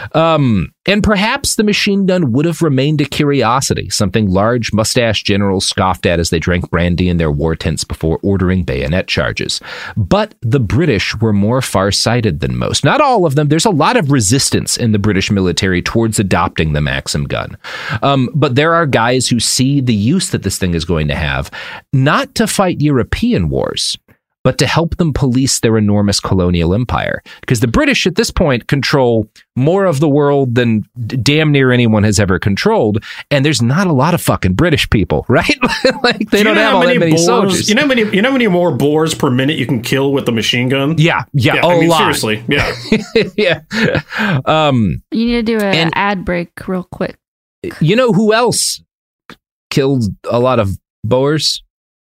Speaker 5: Um, and perhaps the machine gun would have remained a curiosity, something large mustached generals scoffed at as they drank brandy in their war tents before ordering bayonet charges. But the British were more far-sighted than most. Not all of them. There's a lot of resistance in the British military towards adopting the Maxim gun. Um, but there are guys who see the use that this thing is going to have, not to fight European wars, but to help them police their enormous colonial empire. Because the British at this point control more of the world than d- damn near anyone has ever controlled. And there's not a lot of fucking British people, right? Like they Do don't have all that many boars, soldiers.
Speaker 6: You know how many, you know how many more boars per minute you can kill with a machine gun?
Speaker 5: Yeah, yeah,
Speaker 6: yeah
Speaker 5: a
Speaker 6: I mean,
Speaker 5: lot.
Speaker 6: Seriously, yeah.
Speaker 5: yeah. Um,
Speaker 7: you need to do an ad break real quick.
Speaker 5: You know who else killed a lot of boars?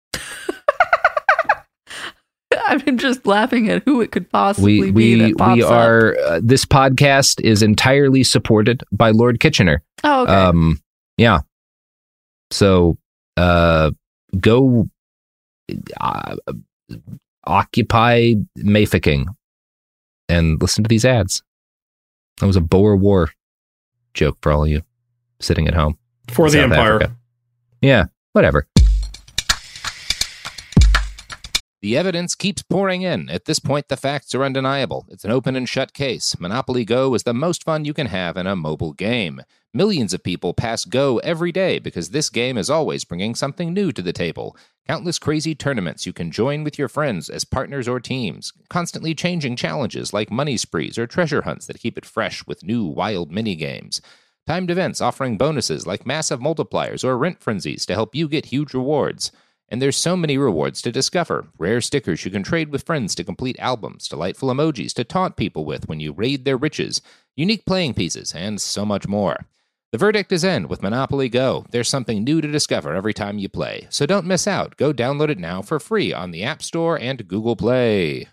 Speaker 7: I'm just laughing at who it could possibly
Speaker 5: we,
Speaker 7: be.
Speaker 5: We,
Speaker 7: that pops
Speaker 5: we are,
Speaker 7: up.
Speaker 5: Uh, this podcast is entirely supported by Lord Kitchener.
Speaker 7: Oh, okay.
Speaker 5: Um, yeah. So, uh, go uh, occupy Mayficking and listen to these ads. That was a Boer War joke for all of you sitting at home.
Speaker 6: For the
Speaker 5: South
Speaker 6: Empire.
Speaker 5: Africa. Yeah, whatever. The evidence keeps pouring in. At this point, the facts are undeniable. It's an open and shut case. Monopoly Go is the most fun you can have in a mobile game. Millions of people pass Go every day because this game is always bringing something new to the table. Countless crazy tournaments you can join with your friends as partners or teams. Constantly changing challenges like money sprees or treasure hunts that keep it fresh with new wild mini-games. Timed events offering bonuses like massive multipliers or rent frenzies to help you get huge rewards. And there's so many rewards to discover. Rare stickers you can trade with friends to complete albums, delightful emojis to taunt people with when you raid their riches, unique playing pieces, and so much more. The verdict is in with Monopoly Go. There's something new to discover every time you play. So don't miss out. Go download it now for free on the App Store and Google Play.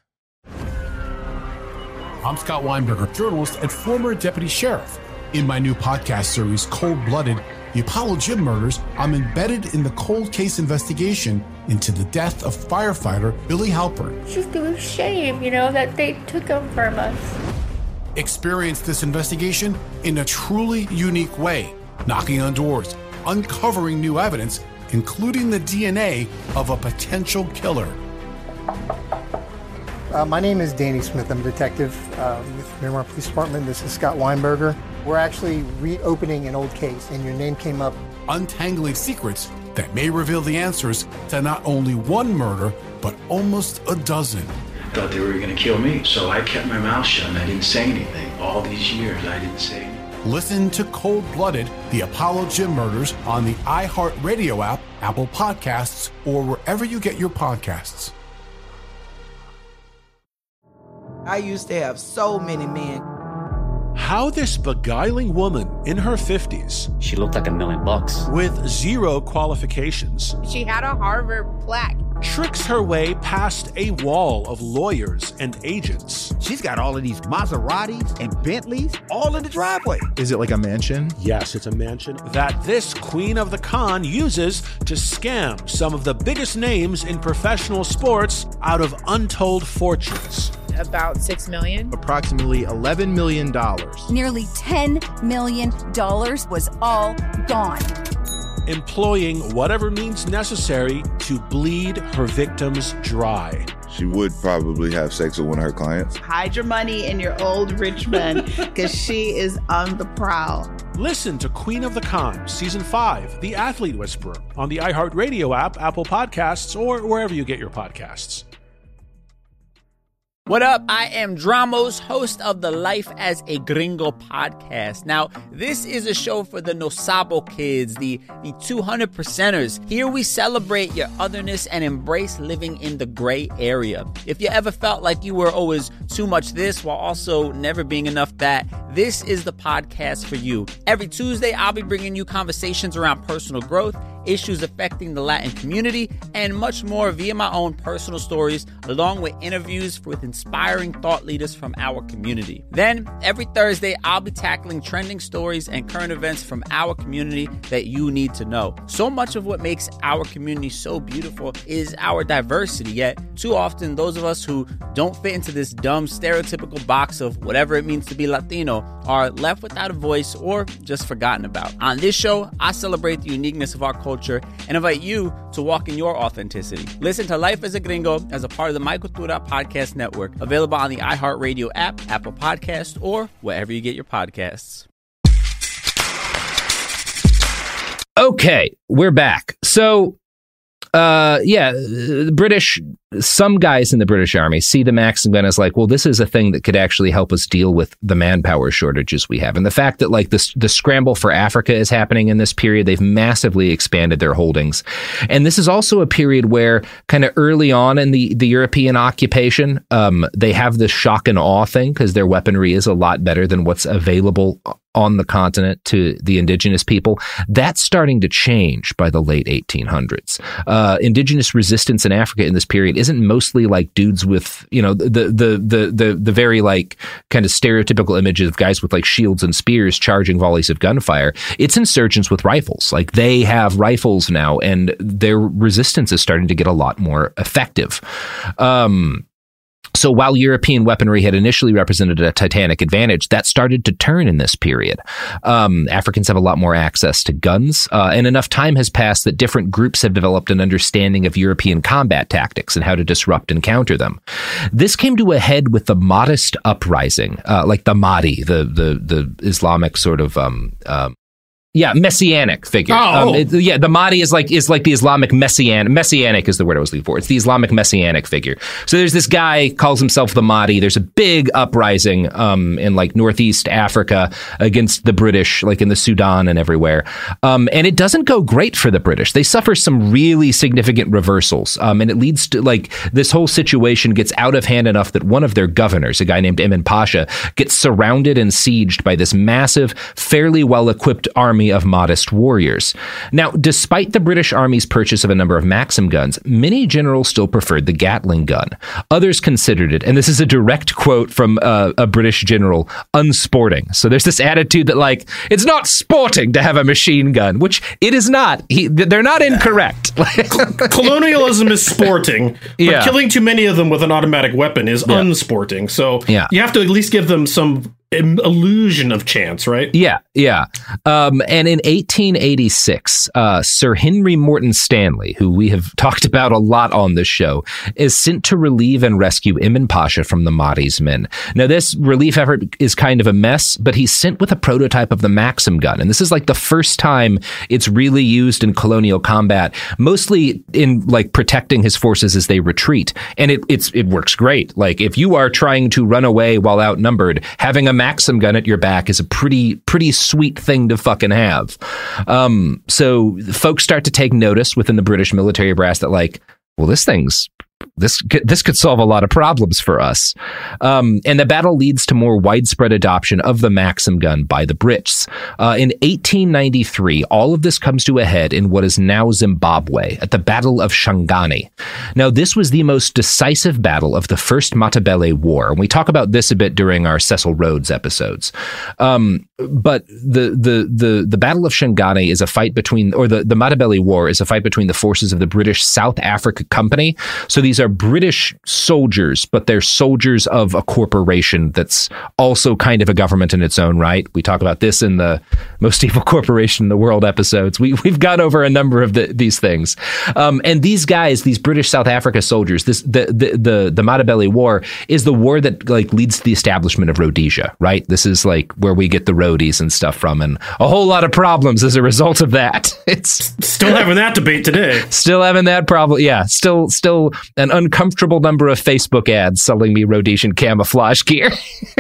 Speaker 1: I'm Scott Weinberger, journalist and former deputy sheriff. In my new podcast series, Cold Blooded, The Apollo Gym Murders, I'm embedded in the cold case investigation into the death of firefighter Billy Halpern.
Speaker 8: It's just a shame, you know, that they took him from us.
Speaker 1: Experience this investigation in a truly unique way, knocking on doors, uncovering new evidence, including the D N A of a potential killer.
Speaker 9: Uh, my name is Danny Smith. I'm a detective uh, with Miramar Police Department. This is Scott Weinberger. We're actually reopening an old case, and your name came up.
Speaker 1: Untangling secrets that may reveal the answers to not only one murder, but almost a dozen.
Speaker 10: I thought they were going to kill me, so I kept my mouth shut and I didn't say anything. All these years, I didn't say anything.
Speaker 1: Listen to Cold Blooded, The Apollo Gym Murders on the iHeartRadio app, Apple Podcasts, or wherever you get your podcasts.
Speaker 11: I used to have so many men.
Speaker 12: How this beguiling woman in her fifties,
Speaker 13: she looked like a million bucks,
Speaker 12: with zero qualifications,
Speaker 14: she had a Harvard plaque,
Speaker 12: tricks her way past a wall of lawyers and agents.
Speaker 15: She's got all of these Maseratis and Bentleys all in the driveway.
Speaker 16: Is it like a mansion?
Speaker 12: Yes, it's a mansion that this queen of the con uses to scam some of the biggest names in professional sports out of untold fortunes.
Speaker 14: About six million dollars.
Speaker 16: Approximately eleven million dollars.
Speaker 17: Nearly ten million dollars was all gone.
Speaker 12: Employing whatever means necessary to bleed her victims dry.
Speaker 18: She would probably have sex with one of her clients.
Speaker 19: Hide your money in your old rich man, because she is on the prowl.
Speaker 12: Listen to Queen of the Con, Season five, The Athlete Whisperer, on the iHeartRadio app, Apple Podcasts, or wherever you get your podcasts.
Speaker 4: What up? I am Dramos, host of the Life as a Gringo podcast. Now, this is a show for the No Sabo kids, the, the two hundred percenters. Here we celebrate your otherness and embrace living in the gray area. If you ever felt like you were always too much this while also never being enough that, this is the podcast for you. Every Tuesday, I'll be bringing you conversations around personal growth, issues affecting the Latin community, and much more via my own personal stories, along with interviews with inspiring thought leaders from our community. Then, every Thursday, I'll be tackling trending stories and current events from our community that you need to know. So much of what makes our community so beautiful is our diversity, yet too often those of us who don't fit into this dumb stereotypical box of whatever it means to be Latino are left without a voice or just forgotten about. On this show, I celebrate the uniqueness of our culture and invite you to walk in your authenticity. Listen to Life as a Gringo as a part of the My Cultura Podcast Network, available on the iHeartRadio app, Apple Podcasts, or wherever you get your podcasts.
Speaker 5: Okay, we're back. So, uh, yeah, the British, some guys in the British Army see the Maxim gun as like, well, this is a thing that could actually help us deal with the manpower shortages we have. And the fact that like this, the scramble for Africa is happening in this period, they've massively expanded their holdings. And this is also a period where kind of early on in the, the European occupation, um, they have this shock and awe thing because their weaponry is a lot better than what's available on the continent to the indigenous people. That's starting to change by the late eighteen hundreds. Uh, indigenous resistance in Africa in this period isn't mostly like dudes with, you know, the, the, the, the, the very like kind of stereotypical images of guys with like shields and spears charging volleys of gunfire. It's insurgents with rifles. Like they have rifles now and their resistance is starting to get a lot more effective. Um, So while European weaponry had initially represented a titanic advantage, that started to turn in this period. Um, Africans have a lot more access to guns, uh, and enough time has passed that different groups have developed an understanding of European combat tactics and how to disrupt and counter them. This came to a head with the Mahdist uprising, uh, like the Mahdi, the the the Islamic sort of um, um, Yeah, messianic figure.
Speaker 6: Oh,
Speaker 5: um, it, yeah, the Mahdi is like is like the Islamic messianic. Messianic is the word I was looking for. It's the Islamic messianic figure. So there's this guy calls himself the Mahdi. There's a big uprising um, in like northeast Africa against the British, like in the Sudan and everywhere. Um, and it doesn't go great for the British. They suffer some really significant reversals, um, and it leads to like this whole situation gets out of hand enough that one of their governors, a guy named Emin Pasha, gets surrounded and sieged by this massive, fairly well-equipped army of modest warriors. Now, despite the British Army's purchase of a number of Maxim guns, many generals still preferred the Gatling gun. Others considered it, and this is a direct quote from uh, a British general, unsporting. So there's this attitude that, like, it's not sporting to have a machine gun, which it is not. He, they're not incorrect.
Speaker 6: Colonialism is sporting, but
Speaker 5: yeah.
Speaker 6: killing too many of them with an automatic weapon is yeah. unsporting. So
Speaker 5: yeah.
Speaker 6: you have to at least give them some illusion of chance, right?
Speaker 5: Yeah, yeah. Um, and in eighteen eighty-six, uh, Sir Henry Morton Stanley, who we have talked about a lot on this show, is sent to relieve and rescue Emin Pasha from the Mahdi's men. Now, this relief effort is kind of a mess, but he's sent with a prototype of the Maxim gun. And this is like the first time it's really used in colonial combat, mostly in like protecting his forces as they retreat. And it it's it works great. Like if you are trying to run away while outnumbered, having a Maxim gun at your back is a pretty, pretty sweet thing to fucking have. Um, so folks start to take notice within the British military brass that like, well, this thing's This this could solve a lot of problems for us. Um, and the battle leads to more widespread adoption of the Maxim gun by the Brits. Uh, in eighteen ninety-three, all of this comes to a head in what is now Zimbabwe at the Battle of Shangani. Now, this was the most decisive battle of the First Matabele War. And we talk about this a bit during our Cecil Rhodes episodes. Um, but the, the, the, the Battle of Shangani is a fight between, or the, the Matabele War is a fight between the forces of the British South Africa Company. So these are British soldiers, but they're soldiers of a corporation that's also kind of a government in its own right. We talk about this in the Most Evil Corporation in the World episodes. We, we've gone over a number of the, these things. Um, and these guys, these British South Africa soldiers, this the the the, the Matabele War is the war that like leads to the establishment of Rhodesia, right? This is like where we get the roadies and stuff from, and a whole lot of problems as a result of that. It's
Speaker 6: still having that debate today.
Speaker 5: Still having that problem. Yeah, still still an uncomfortable number of Facebook ads selling me Rhodesian camouflage gear.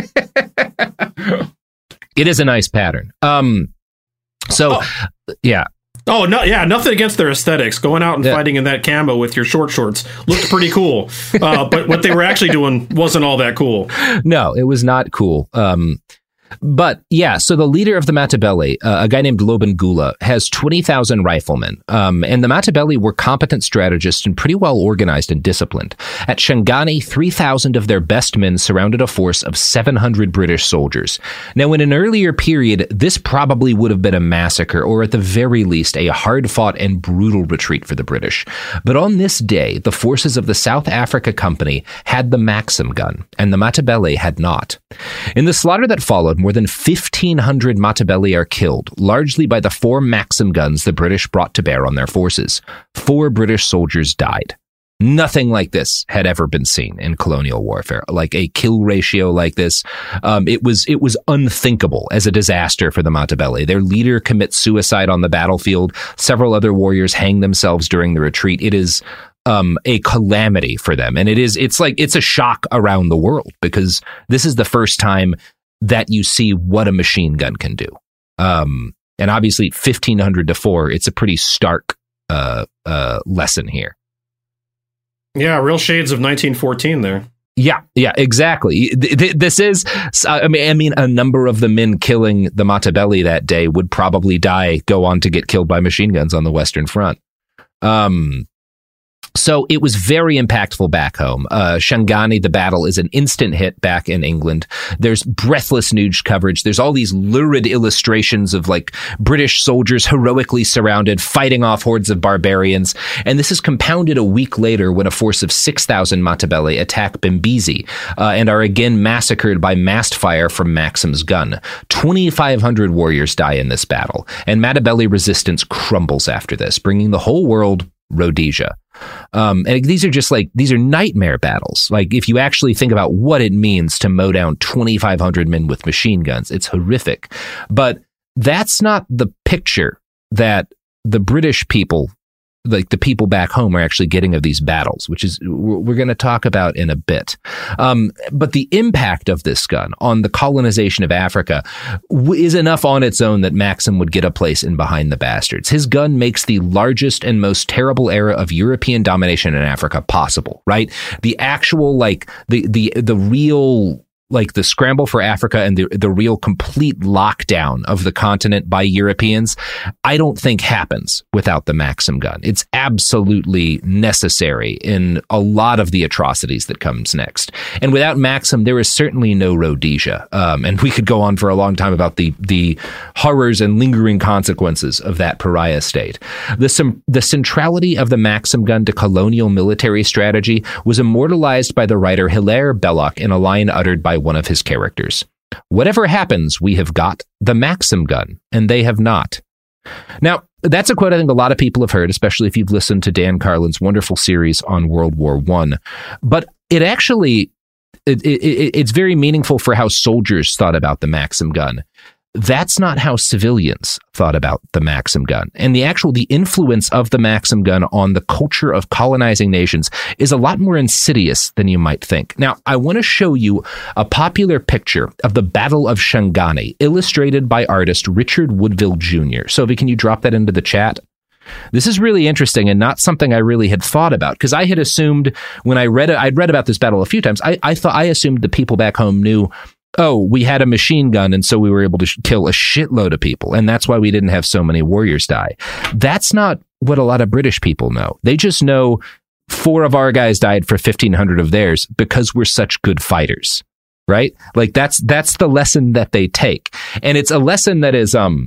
Speaker 5: It is a nice pattern. Um, so, oh. yeah.
Speaker 6: Oh, no, yeah, nothing against their aesthetics. Going out and yeah. fighting in that camo with your short shorts looked pretty cool. Uh, but what they were actually doing wasn't all that cool.
Speaker 5: No, it was not cool. Um, But yeah, so the leader of the Matabele, uh, a guy named Lobengula, has twenty thousand riflemen. Um, and the Matabele were competent strategists and pretty well organized and disciplined. At Shangani, three thousand of their best men surrounded a force of seven hundred British soldiers. Now, in an earlier period, this probably would have been a massacre, or at the very least, a hard-fought and brutal retreat for the British. But on this day, the forces of the South Africa Company had the Maxim gun, and the Matabele had not. In the slaughter that followed, more than fifteen hundred Matabele are killed, largely by the four Maxim guns the British brought to bear on their forces. Four British soldiers died. Nothing like this had ever been seen in colonial warfare, like a kill ratio like this. Um, it was it was unthinkable as a disaster for the Matabele. Their leader commits suicide on the battlefield. Several other warriors hang themselves during the retreat. It is um, a calamity for them, and it is it's like it's a shock around the world because this is the first time that you see what a machine gun can do. Um, and obviously fifteen hundred to four, it's a pretty stark uh, uh, lesson here.
Speaker 6: Yeah, real shades of nineteen fourteen there.
Speaker 5: Yeah, yeah, exactly. This is, I mean, I mean, a number of the men killing the Matabele that day would probably die, go on to get killed by machine guns on the Western Front. Um, So it was very impactful back home. Uh, Shangani, the battle, is an instant hit back in England. There's breathless news coverage. There's all these lurid illustrations of like British soldiers heroically surrounded, fighting off hordes of barbarians. And this is compounded a week later when a force of six thousand Matabele attack Bembizi uh, and are again massacred by massed fire from Maxim's gun. twenty-five hundred warriors die in this battle, and Matabele resistance crumbles after this, bringing the whole world Rhodesia. Um, and these are just like, these are nightmare battles. Like, if you actually think about what it means to mow down twenty-five hundred men with machine guns, it's horrific. But that's not the picture that the British people, like the people back home, are actually getting of these battles, which is we're going to talk about in a bit. Um, but the impact of this gun on the colonization of Africa is enough on its own that Maxim would get a place in Behind the Bastards. His gun makes the largest and most terrible era of European domination in Africa possible, right? The actual, like, the the the real... like the scramble for Africa and the the real complete lockdown of the continent by Europeans, I don't think happens without the Maxim gun. It's absolutely necessary in a lot of the atrocities that comes next. And without Maxim, there is certainly no Rhodesia. Um, and we could go on for a long time about the the horrors and lingering consequences of that pariah state. The, the centrality of the Maxim gun to colonial military strategy was immortalized by the writer Hilaire Belloc in a line uttered by one of his characters. Whatever happens, we have got the Maxim gun, and they have not. Now, that's a quote I think a lot of people have heard, especially if you've listened to Dan Carlin's wonderful series on World War One. But it actually, it, it, it's very meaningful for how soldiers thought about the Maxim gun. That's not how civilians thought about the Maxim gun. And the actual, the influence of the Maxim gun on the culture of colonizing nations is a lot more insidious than you might think. Now, I want to show you a popular picture of the Battle of Shangani, illustrated by artist Richard Woodville Junior Sophie, can you drop that into the chat? This is really interesting and not something I really had thought about, because I had assumed when I read it, I'd read about this battle a few times. I, I thought I assumed the people back home knew, oh, we had a machine gun, and so we were able to sh- kill a shitload of people, and that's why we didn't have so many warriors die. That's not what a lot of British people know. They just know four of our guys died for fifteen hundred of theirs because we're such good fighters, right? Like, that's that's the lesson that they take. And it's a lesson that is... um.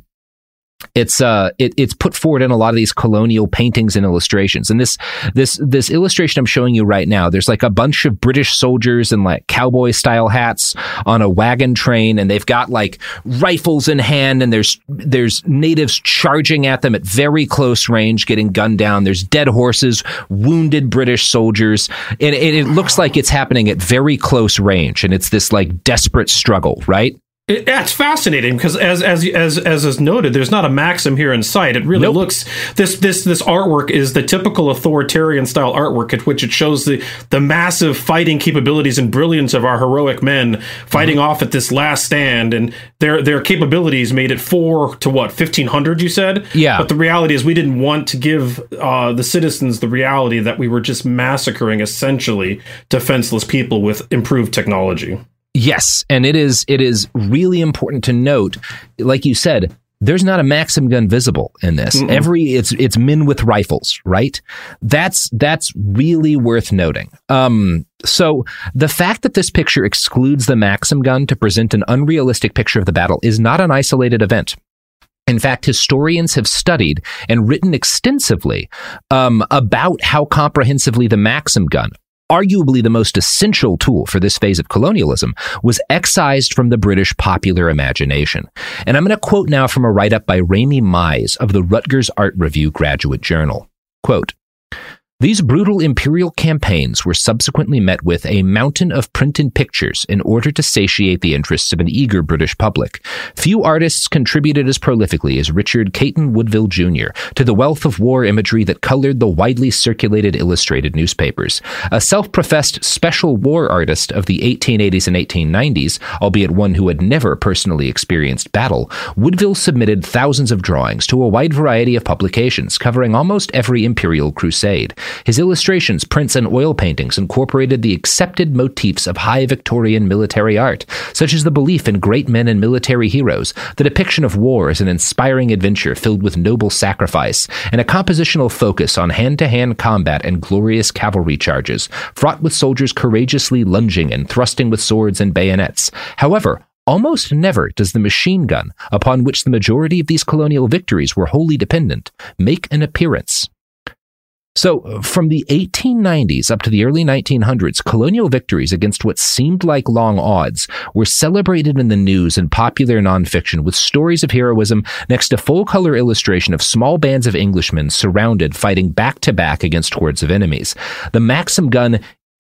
Speaker 5: It's uh, it, it's put forward in a lot of these colonial paintings and illustrations. And this this this illustration I'm showing you right now, there's like a bunch of British soldiers in like cowboy style hats on a wagon train, and they've got like rifles in hand, and there's there's natives charging at them at very close range, getting gunned down. There's dead horses, wounded British soldiers, and, and it looks like it's happening at very close range, and it's this like desperate struggle, right?
Speaker 6: It, yeah, it's fascinating because, as as as as is noted, there's not a Maxim here in sight. It really nope. looks this this this artwork is the typical authoritarian style artwork at which it shows the the massive fighting capabilities and brilliance of our heroic men fighting mm-hmm. off at this last stand, and their their capabilities made it four to what fifteen hundred. You said,
Speaker 5: yeah.
Speaker 6: But the reality is, we didn't want to give uh, the citizens the reality that we were just massacring essentially defenseless people with improved technology.
Speaker 5: Yes, and it is it is really important to note, like you said, there's not a Maxim gun visible in this. Mm-mm. Every it's it's men with rifles, right? That's that's really worth noting. Um, so the fact that this picture excludes the Maxim gun to present an unrealistic picture of the battle is not an isolated event. In fact, historians have studied and written extensively um, about how comprehensively the Maxim gun, arguably the most essential tool for this phase of colonialism, was excised from the British popular imagination. And I'm going to quote now from a write-up by Rami Mize of the Rutgers Art Review Graduate Journal. Quote, "These brutal imperial campaigns were subsequently met with a mountain of printed pictures in order to satiate the interests of an eager British public. Few artists contributed as prolifically as Richard Caton Woodville Junior to the wealth of war imagery that colored the widely circulated illustrated newspapers. A self-professed special war artist of the eighteen eighties and eighteen nineties, albeit one who had never personally experienced battle, Woodville submitted thousands of drawings to a wide variety of publications covering almost every imperial crusade. His illustrations, prints, and oil paintings incorporated the accepted motifs of high Victorian military art, such as the belief in great men and military heroes, the depiction of war as an inspiring adventure filled with noble sacrifice, and a compositional focus on hand-to-hand combat and glorious cavalry charges, fraught with soldiers courageously lunging and thrusting with swords and bayonets. However, almost never does the machine gun, upon which the majority of these colonial victories were wholly dependent, make an appearance." So, from the eighteen nineties up to the early nineteen hundreds, colonial victories against what seemed like long odds were celebrated in the news and popular nonfiction with stories of heroism next to full-color illustration of small bands of Englishmen surrounded, fighting back-to-back against hordes of enemies. The Maxim gun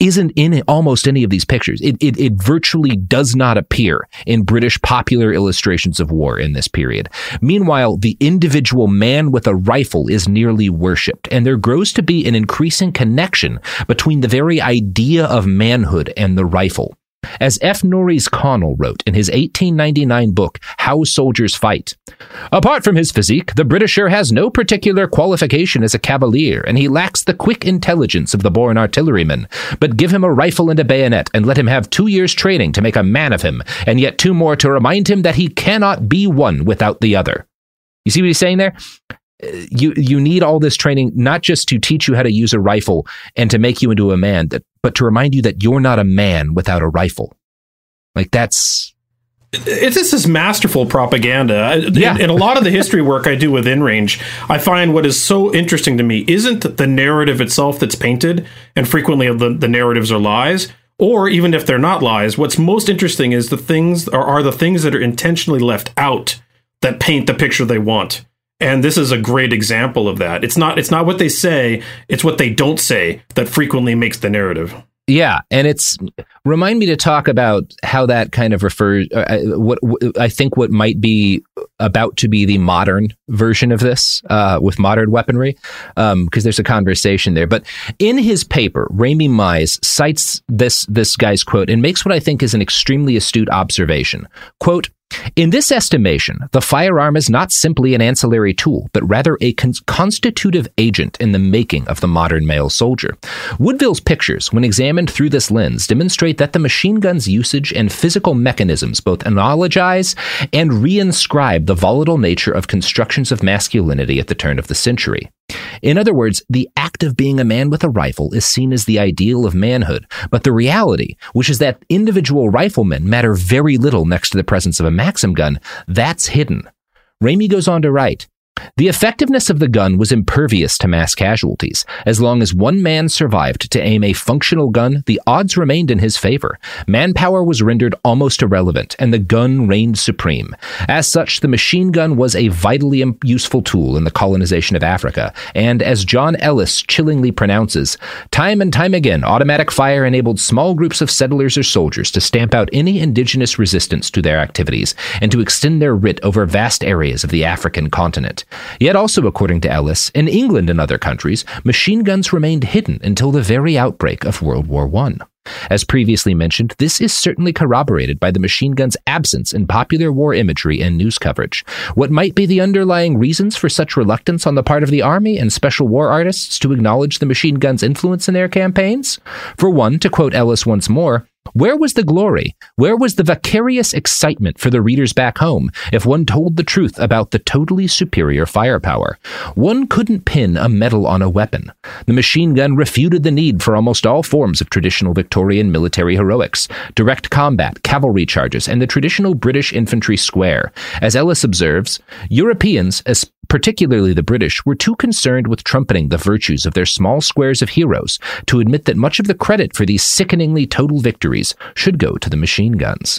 Speaker 5: isn't in almost any of these pictures. It, it, it virtually does not appear in British popular illustrations of war in this period. Meanwhile, the individual man with a rifle is nearly worshipped, and there grows to be an increasing connection between the very idea of manhood and the rifle. As F. Norris Connell wrote in his eighteen ninety-nine book, How Soldiers Fight, apart from his physique, the Britisher has no particular qualification as a cavalier, and he lacks the quick intelligence of the born artilleryman. But give him a rifle and a bayonet, and let him have two years' training to make a man of him, and yet two more to remind him that he cannot be one without the other. You see what he's saying there? You you need all this training, not just to teach you how to use a rifle and to make you into a man, that, but to remind you that you're not a man without a rifle. Like, that's...
Speaker 6: It, this is masterful propaganda. Yeah. In, in a lot of the history work I do with InRange, I find what is so interesting to me isn't the narrative itself that's painted, and frequently the, the narratives are lies, or even if they're not lies, what's most interesting is the things are, are the things that are intentionally left out that paint the picture they want. And this is a great example of that. It's not it's not what they say, it's what they don't say that frequently makes the narrative.
Speaker 5: Yeah, and it's remind me to talk about how that kind of refers uh, what, what I think what might be about to be the modern version of this uh, with modern weaponry, because um, there's a conversation there. But in his paper, Rami Mize cites this this guy's quote and makes what I think is an extremely astute observation. Quote, in this estimation, the firearm is not simply an ancillary tool, but rather a con- constitutive agent in the making of the modern male soldier. Woodville's pictures, when examined through this lens, demonstrate that the machine gun's usage and physical mechanisms both analogize and reinscribe the volatile nature of constructions of masculinity at the turn of the century. In other words, the act of being a man with a rifle is seen as the ideal of manhood, but the reality, which is that individual riflemen matter very little next to the presence of a Maxim gun, that's hidden. Ramey goes on to write, the effectiveness of the gun was impervious to mass casualties. As long as one man survived to aim a functional gun, the odds remained in his favor. Manpower was rendered almost irrelevant, and the gun reigned supreme. As such, the machine gun was a vitally useful tool in the colonization of Africa, and as John Ellis chillingly pronounces, time and time again, automatic fire enabled small groups of settlers or soldiers to stamp out any indigenous resistance to their activities, and to extend their writ over vast areas of the African continent. Yet also, according to Ellis, in England and other countries, machine guns remained hidden until the very outbreak of World War One. As previously mentioned, this is certainly corroborated by the machine gun's absence in popular war imagery and news coverage. What might be the underlying reasons for such reluctance on the part of the Army and special war artists to acknowledge the machine gun's influence in their campaigns? For one, to quote Ellis once more, where was the glory? Where was the vicarious excitement for the readers back home if one told the truth about the totally superior firepower? One couldn't pin a medal on a weapon. The machine gun refuted the need for almost all forms of traditional Victorian military heroics, direct combat, cavalry charges, and the traditional British infantry square. As Ellis observes, Europeans, as particularly the British, were too concerned with trumpeting the virtues of their small squares of heroes to admit that much of the credit for these sickeningly total victories should go to the machine guns.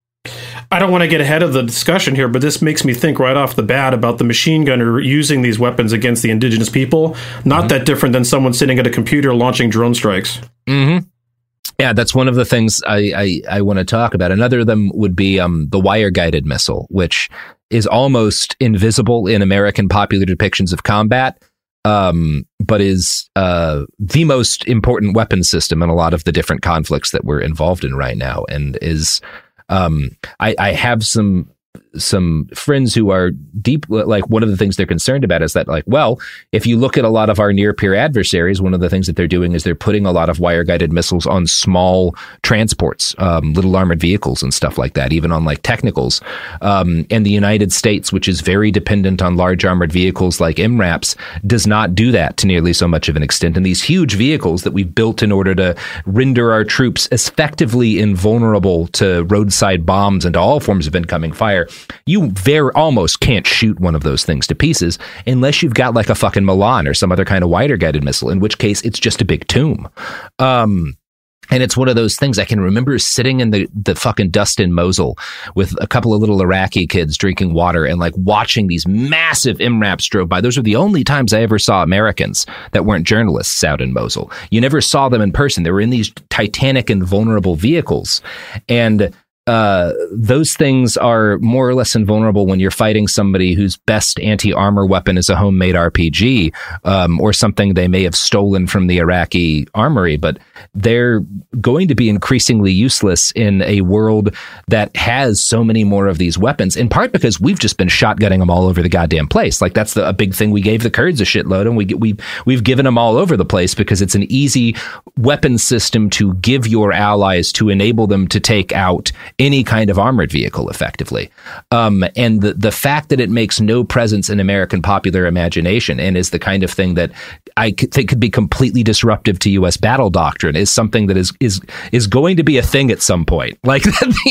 Speaker 6: I don't want to get ahead of the discussion here, but this makes me think right off the bat about the machine gunner using these weapons against the indigenous people. Not mm-hmm. that different than someone sitting at a computer launching drone strikes.
Speaker 5: Mm-hmm. Yeah, that's one of the things I, I, I want to talk about. Another of them would be um, the wire-guided missile, which is almost invisible in American popular depictions of combat, um, but is uh, the most important weapon system in a lot of the different conflicts that we're involved in right now. And is um, I, I have some some friends who are deep, like one of the things they're concerned about is that, like, well, if you look at a lot of our near peer adversaries, one of the things that they're doing is they're putting a lot of wire guided missiles on small transports, um, little armored vehicles and stuff like that, even on like technicals. Um, and the United States, which is very dependent on large armored vehicles like M RAPs, does not do that to nearly so much of an extent. And these huge vehicles that we've built in order to render our troops effectively invulnerable to roadside bombs and to all forms of incoming fire, you very almost can't shoot one of those things to pieces unless you've got like a fucking Milan or some other kind of wider guided missile, in which case it's just a big tomb. Um, And it's one of those things I can remember sitting in the, the fucking dust in Mosul with a couple of little Iraqi kids drinking water and like watching these massive M RAPs drove by. Those were the only times I ever saw Americans that weren't journalists out in Mosul. You never saw them in person. They were in these titanic and vulnerable vehicles. And Uh, those things are more or less invulnerable when you're fighting somebody whose best anti-armor weapon is a homemade R P G, um, or something they may have stolen from the Iraqi armory. But they're going to be increasingly useless in a world that has so many more of these weapons, in part because we've just been shotgunning them all over the goddamn place. Like, that's the, a big thing. We gave the Kurds a shitload, and we, we, we've given them all over the place because it's an easy weapon system to give your allies to enable them to take out any kind of armored vehicle effectively. Um, and the, the fact that it makes no presence in American popular imagination and is the kind of thing that I think could be completely disruptive to U S battle doctrine is something that is is is going to be a thing at some point. Like,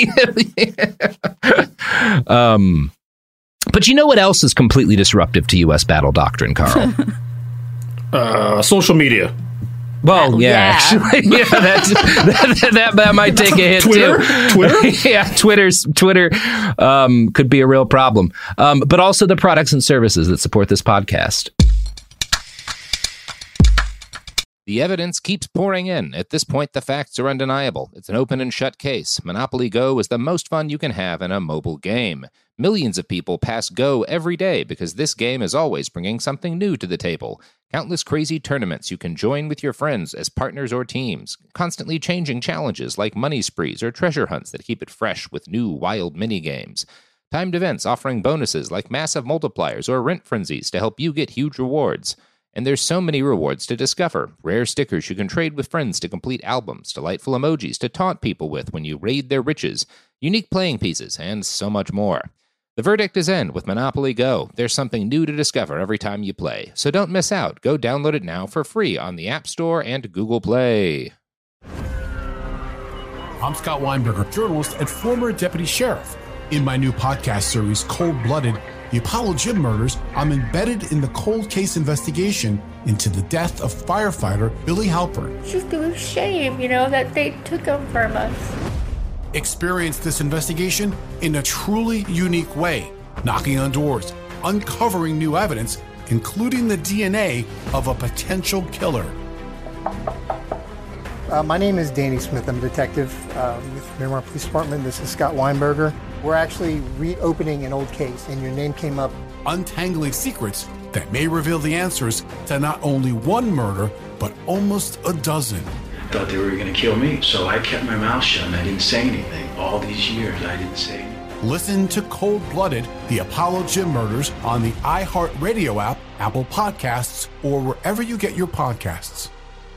Speaker 5: um, but you know what else is completely disruptive to U S battle doctrine, Carl?
Speaker 6: uh, social media.
Speaker 5: Well, yeah,
Speaker 6: yeah.
Speaker 5: actually, yeah, that's, that, that that might take a hit
Speaker 6: Twitter?
Speaker 5: too.
Speaker 6: Twitter,
Speaker 5: yeah, Twitter's Twitter um, could be a real problem, um, but also the products and services that support this podcast. The evidence keeps pouring in. At this point, the facts are undeniable. It's an open and shut case. Monopoly Go is the most fun you can have in a mobile game. Millions of people pass Go every day because this game is always bringing something new to the table. Countless crazy tournaments you can join with your friends as partners or teams. Constantly changing challenges like money sprees or treasure hunts that keep it fresh with new wild mini-games. Timed events offering bonuses like massive multipliers or rent frenzies to help you get huge rewards. And there's so many rewards to discover. Rare stickers you can trade with friends to complete albums, delightful emojis to taunt people with when you raid their riches, unique playing pieces, and so much more. The verdict is in with Monopoly Go. There's something new to discover every time you play. So don't miss out. Go download it now for free on the App Store and Google Play.
Speaker 1: I'm Scott Weinberger, journalist and former deputy sheriff. In my new podcast series, Cold Blooded, The Apollo Gym Murders, I'm embedded in the cold case investigation into the death of firefighter Billy Halpern.
Speaker 8: It's just a shame, you know, that they took him from us.
Speaker 1: Experience this investigation in a truly unique way, knocking on doors, uncovering new evidence, including the D N A of a potential killer.
Speaker 9: Uh, my name is Danny Smith. I'm a detective uh, with Miramar Police Department. This is Scott Weinberger. We're actually reopening an old case, and your name came up.
Speaker 1: Untangling secrets that may reveal the answers to not only one murder, but almost a dozen.
Speaker 10: I thought they were going to kill me, so I kept my mouth shut and I didn't say anything. All these years, I didn't say anything.
Speaker 1: Listen to Cold Blooded, The Apollo Gym Murders on the iHeartRadio app, Apple Podcasts, or wherever you get your podcasts.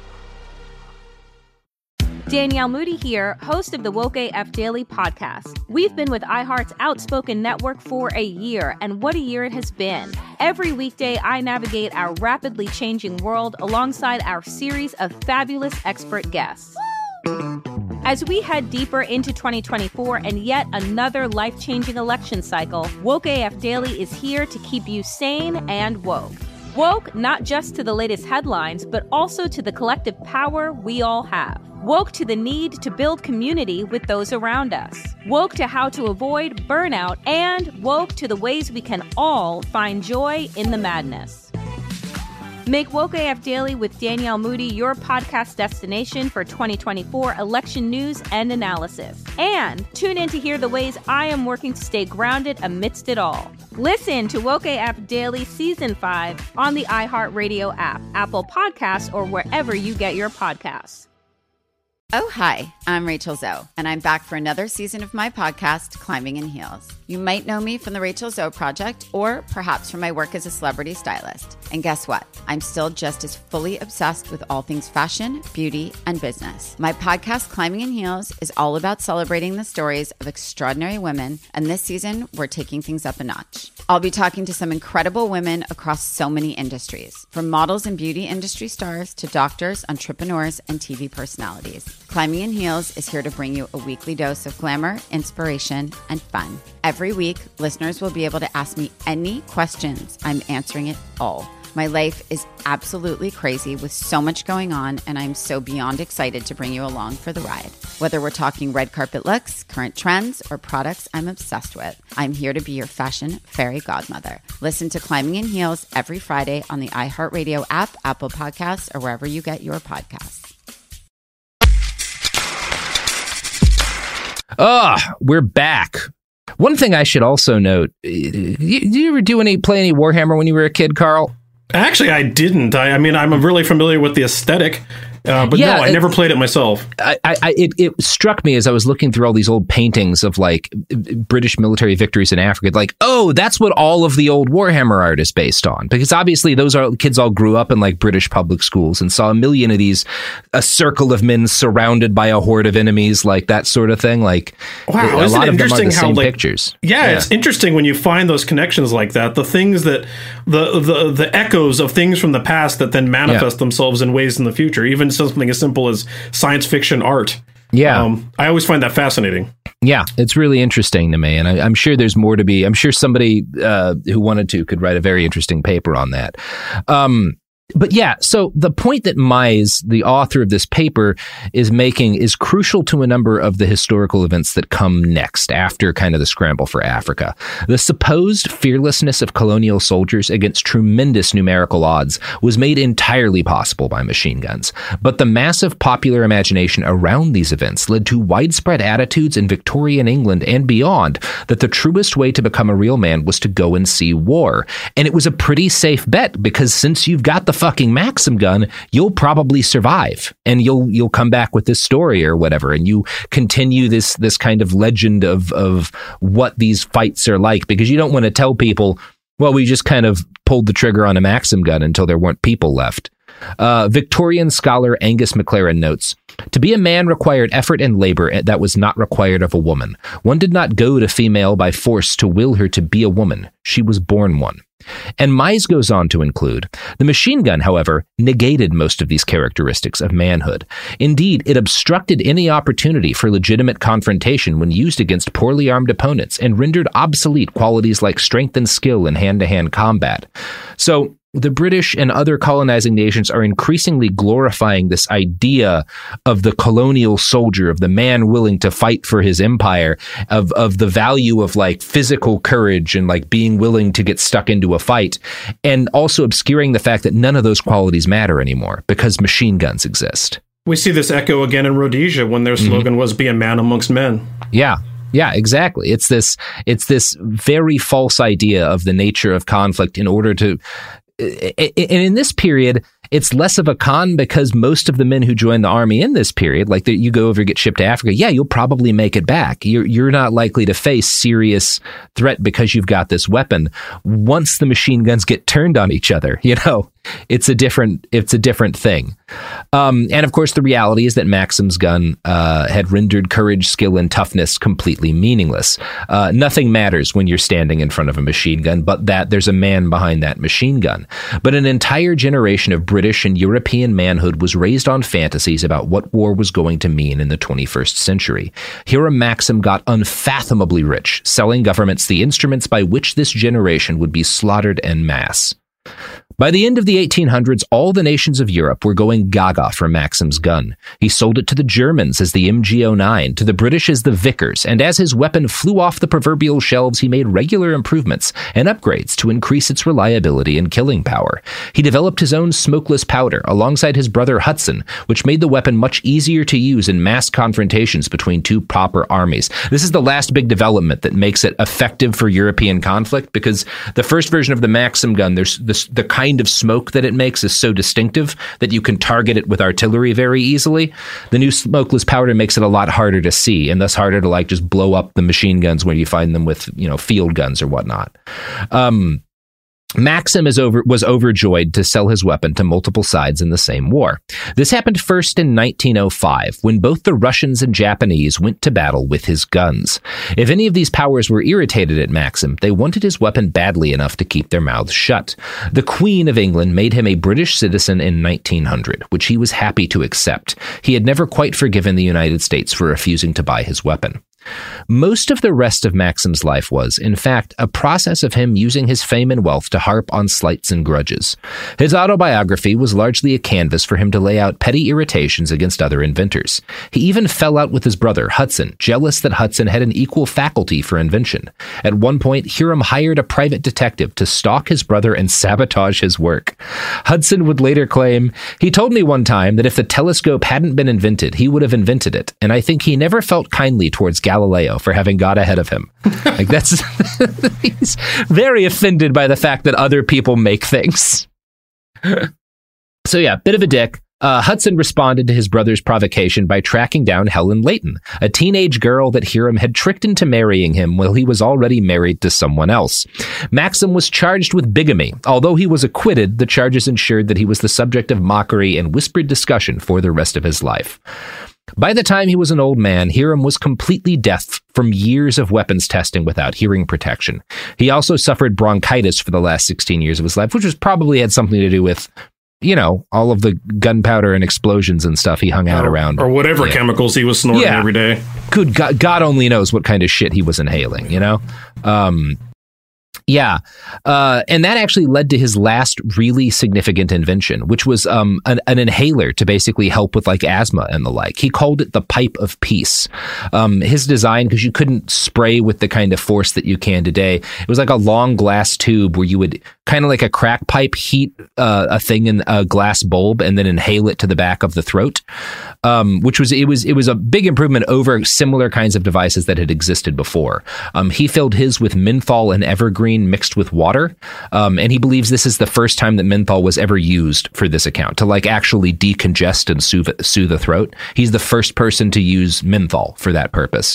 Speaker 2: Danielle Moody here, host of the Woke A F Daily podcast. We've been with iHeart's Outspoken Network for a year, and what a year it has been. Every weekday, I navigate our rapidly changing world alongside our series of fabulous expert guests. As we head deeper into twenty twenty-four and yet another life-changing election cycle, Woke A F Daily is here to keep you sane and woke. Woke not just to the latest headlines, but also to the collective power we all have. Woke to the need to build community with those around us. Woke to how to avoid burnout, and woke to the ways we can all find joy in the madness. Make Woke A F Daily with Danielle Moody your podcast destination for twenty twenty-four election news and analysis. And tune in to hear the ways I am working to stay grounded amidst it all. Listen to Woke A F Daily Season five on the iHeartRadio app, Apple Podcasts, or wherever you get your podcasts.
Speaker 3: Oh, hi, I'm Rachel Zoe, and I'm back for another season of my podcast, Climbing in Heels. You might know me from the Rachel Zoe Project, or perhaps from my work as a celebrity stylist. And guess what? I'm still just as fully obsessed with all things fashion, beauty, and business. My podcast, Climbing in Heels, is all about celebrating the stories of extraordinary women, and this season, we're taking things up a notch. I'll be talking to some incredible women across so many industries, from models and beauty industry stars to doctors, entrepreneurs, and T V personalities. Climbing in Heels is here to bring you a weekly dose of glamour, inspiration, and fun. Every week, listeners will be able to ask me any questions. I'm answering it all. My life is absolutely crazy with so much going on, and I'm so beyond excited to bring you along for the ride. Whether we're talking red carpet looks, current trends, or products I'm obsessed with, I'm here to be your fashion fairy godmother. Listen to Climbing in Heels every Friday on the iHeartRadio app, Apple Podcasts, or wherever you get your podcasts.
Speaker 5: Ah, we're back. One thing I should also note, did you ever do any play any Warhammer when you were a kid, Carl?
Speaker 6: Actually, I didn't. I, I mean, I'm really familiar with the aesthetic. Uh, but yeah, no, I it, never played it myself.
Speaker 5: I, I, it, it struck me as I was looking through all these old paintings of like British military victories in Africa, like, oh, that's what all of the old Warhammer art is based on. Because obviously those are kids all grew up in like British public schools and saw a million of these, a circle of men surrounded by a horde of enemies, like that sort of thing. Like,
Speaker 6: wow,
Speaker 5: a
Speaker 6: isn't
Speaker 5: lot
Speaker 6: it
Speaker 5: of them are
Speaker 6: interesting
Speaker 5: the
Speaker 6: how
Speaker 5: same
Speaker 6: like
Speaker 5: pictures.
Speaker 6: Yeah, yeah, it's interesting when you find those connections like that. The things that the the the echoes of things from the past that then manifest yeah. themselves in ways in the future. Even something as simple as science fiction art.
Speaker 5: Yeah.
Speaker 6: Um, I always find that fascinating.
Speaker 5: Yeah, it's really interesting to me. And I, I'm sure there's more to be. I'm sure somebody uh, who wanted to could write a very interesting paper on that. Um, But yeah, so the point that Mize, the author of this paper, is making is crucial to a number of the historical events that come next after kind of the scramble for Africa. The supposed fearlessness of colonial soldiers against tremendous numerical odds was made entirely possible by machine guns. But the massive popular imagination around these events led to widespread attitudes in Victorian England and beyond that the truest way to become a real man was to go and see war. And it was a pretty safe bet because since you've got the fucking Maxim gun, you'll probably survive and you'll you'll come back with this story or whatever, and you continue this this kind of legend of of what these fights are like, because you don't want to tell people, well, we just kind of pulled the trigger on a Maxim gun until there weren't people left. Uh, Victorian scholar Angus MacLaren notes, to be a man required effort and labor that was not required of a woman. One did not goad a female by force to will her to be a woman. She was born one. And Mize goes on to include, the machine gun, however, negated most of these characteristics of manhood. Indeed, it obstructed any opportunity for legitimate confrontation when used against poorly armed opponents and rendered obsolete qualities like strength and skill in hand-to-hand combat. So, the British and other colonizing nations are increasingly glorifying this idea of the colonial soldier, of the man willing to fight for his empire, of, of the value of like physical courage and like being willing to get stuck into a fight, and also obscuring the fact that none of those qualities matter anymore because machine guns exist.
Speaker 6: We see this echo again in Rhodesia when their slogan mm-hmm. was "Be a man amongst men."
Speaker 5: Yeah. Yeah, exactly. It's this, it's this very false idea of the nature of conflict in order to, and in this period, it's less of a con because most of the men who join the army in this period, like the, you go over, get shipped to Africa, yeah, you'll probably make it back. You're you're not likely to face serious threat because you've got this weapon. Once the machine guns get turned on each other, you know, it's a different it's a different thing. Um, and of course, the reality is that Maxim's gun uh, had rendered courage, skill, and toughness completely meaningless. Uh, nothing matters when you're standing in front of a machine gun, but that there's a man behind that machine gun. But an entire generation of British and European manhood was raised on fantasies about what war was going to mean in the twenty-first century. Hiram Maxim got unfathomably rich, selling governments the instruments by which this generation would be slaughtered en masse. By the end of the eighteen hundreds, all the nations of Europe were going gaga for Maxim's gun. He sold it to the Germans as the M G oh nine, to the British as the Vickers, and as his weapon flew off the proverbial shelves, he made regular improvements and upgrades to increase its reliability and killing power. He developed his own smokeless powder alongside his brother Hudson, which made the weapon much easier to use in mass confrontations between two proper armies. This is the last big development that makes it effective for European conflict, because the first version of the Maxim gun, there's this, the kind of smoke that it makes is so distinctive that you can target it with artillery very easily. The new smokeless powder makes it a lot harder to see, and thus harder to like just blow up the machine guns when you find them with, you know, field guns or whatnot. Um, Maxim is over, was overjoyed to sell his weapon to multiple sides in the same war. This happened first in nineteen oh five, when both the Russians and Japanese went to battle with his guns. If any of these powers were irritated at Maxim, they wanted his weapon badly enough to keep their mouths shut. The Queen of England made him a British citizen in nineteen hundred, which he was happy to accept. He had never quite forgiven the United States for refusing to buy his weapon. Most of the rest of Maxim's life was, in fact, a process of him using his fame and wealth to harp on slights and grudges. His autobiography was largely a canvas for him to lay out petty irritations against other inventors. He even fell out with his brother, Hudson, jealous that Hudson had an equal faculty for invention. At one point, Hiram hired a private detective to stalk his brother and sabotage his work. Hudson would later claim, "He told me one time that if the telescope hadn't been invented, he would have invented it, and I think he never felt kindly towards Galileo for having got ahead of him." Like that's he's very offended by the fact that other people make things. So yeah, bit of a dick. Uh, Hudson responded to his brother's provocation by tracking down Helen Layton, a teenage girl that Hiram had tricked into marrying him while he was already married to someone else. Maxim was charged with bigamy. Although he was acquitted, the charges ensured that he was the subject of mockery and whispered discussion for the rest of his life. By the time he was an old man, Hiram was completely deaf from years of weapons testing without hearing protection. He also suffered bronchitis for the last sixteen years of his life, which was probably had something to do with, you know, all of the gunpowder and explosions and stuff he hung out
Speaker 6: or,
Speaker 5: around.
Speaker 6: Or whatever
Speaker 5: yeah.
Speaker 6: chemicals he was snorting
Speaker 5: yeah.
Speaker 6: every day.
Speaker 5: Good God, God only knows what kind of shit he was inhaling, you know? Um, yeah. Uh, and that actually led to his last really significant invention, which was um, an, an inhaler to basically help with like asthma and the like. He called it the pipe of peace. Um, his design, because you couldn't spray with the kind of force that you can today, it was like a long glass tube where you would kind of like a crack pipe heat uh, a thing in a glass bulb and then inhale it to the back of the throat, um, which was it was it was a big improvement over similar kinds of devices that had existed before. Um, he filled his with menthol and evergreen mixed with water, um, and he believes this is the first time that menthol was ever used for this account to like actually decongest and soothe, soothe the throat. He's the first person to use menthol for that purpose.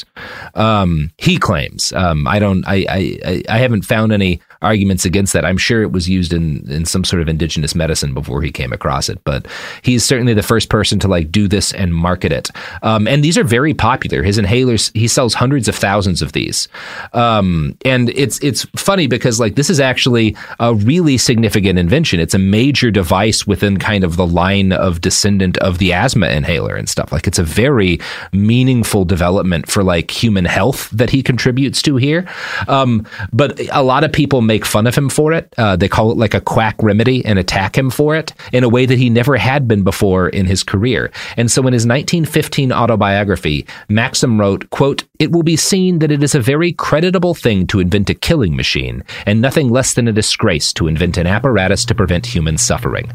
Speaker 5: Um, he claims. Um, I don't. I, I I haven't found any arguments against that. I'm sure it was used in in some sort of indigenous medicine before he came across it, but he's certainly the first person to like do this and market it. Um, and these are very popular. His inhalers, he sells hundreds of thousands of these. Um, and it's it's funny because like this is actually a really significant invention. It's a major device within kind of the line of descendant of the asthma inhaler and stuff. Like it's a very meaningful development for like human health that he contributes to here. Um, but a lot of people make fun of him for it. Uh, they call it like a quack remedy and attack him for it in a way that he never had been before in his career. And so in his nineteen fifteen autobiography, Maxim wrote, quote, "It will be seen that it is a very creditable thing to invent a killing machine and nothing less than a disgrace to invent an apparatus to prevent human suffering."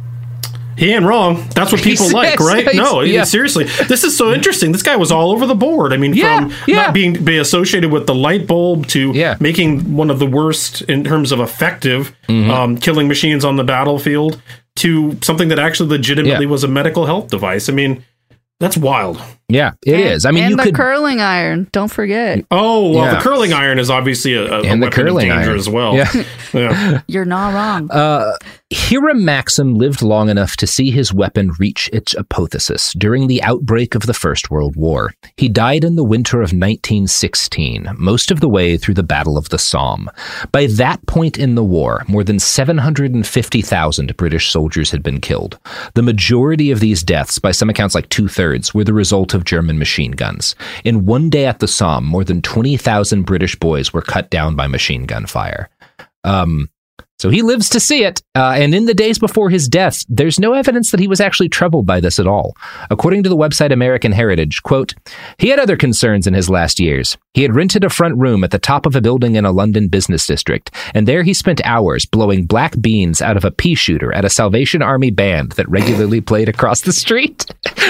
Speaker 6: He ain't wrong. That's what people like, right? No, yeah. seriously. This is so interesting. This guy was all over the board. I mean, yeah, from yeah. not being be associated with the light bulb to yeah. making one of the worst in terms of effective mm-hmm. um, killing machines on the battlefield to something that actually legitimately yeah. was a medical health device. I mean, that's wild.
Speaker 5: Yeah, it
Speaker 7: and,
Speaker 5: is. I mean,
Speaker 7: and
Speaker 5: you
Speaker 7: the
Speaker 5: could
Speaker 7: curling iron. Don't forget.
Speaker 6: Oh, well,
Speaker 5: yeah.
Speaker 6: the curling iron is obviously a, a,
Speaker 5: and
Speaker 6: a
Speaker 5: the
Speaker 6: weapon
Speaker 5: curling
Speaker 6: of danger
Speaker 5: iron.
Speaker 6: as well.
Speaker 5: Yeah.
Speaker 6: yeah.
Speaker 7: You're not wrong.
Speaker 5: Uh, Hiram Maxim lived long enough to see his weapon reach its apotheosis during the outbreak of the First World War. He died in the winter of nineteen sixteen, most of the way through the Battle of the Somme. By that point in the war, more than seven hundred fifty thousand British soldiers had been killed. The majority of these deaths, by some accounts like two-thirds, were the result of German machine guns. In one day at the Somme, more than twenty thousand British boys were cut down by machine gun fire. Um, so he lives to see it. Uh, and in the days before his death, there's no evidence that he was actually troubled by this at all. According to the website American Heritage, quote, "He had other concerns in his last years. He had rented a front room at the top of a building in a London business district, and there he spent hours blowing black beans out of a pea shooter at a Salvation Army band that regularly played across the street."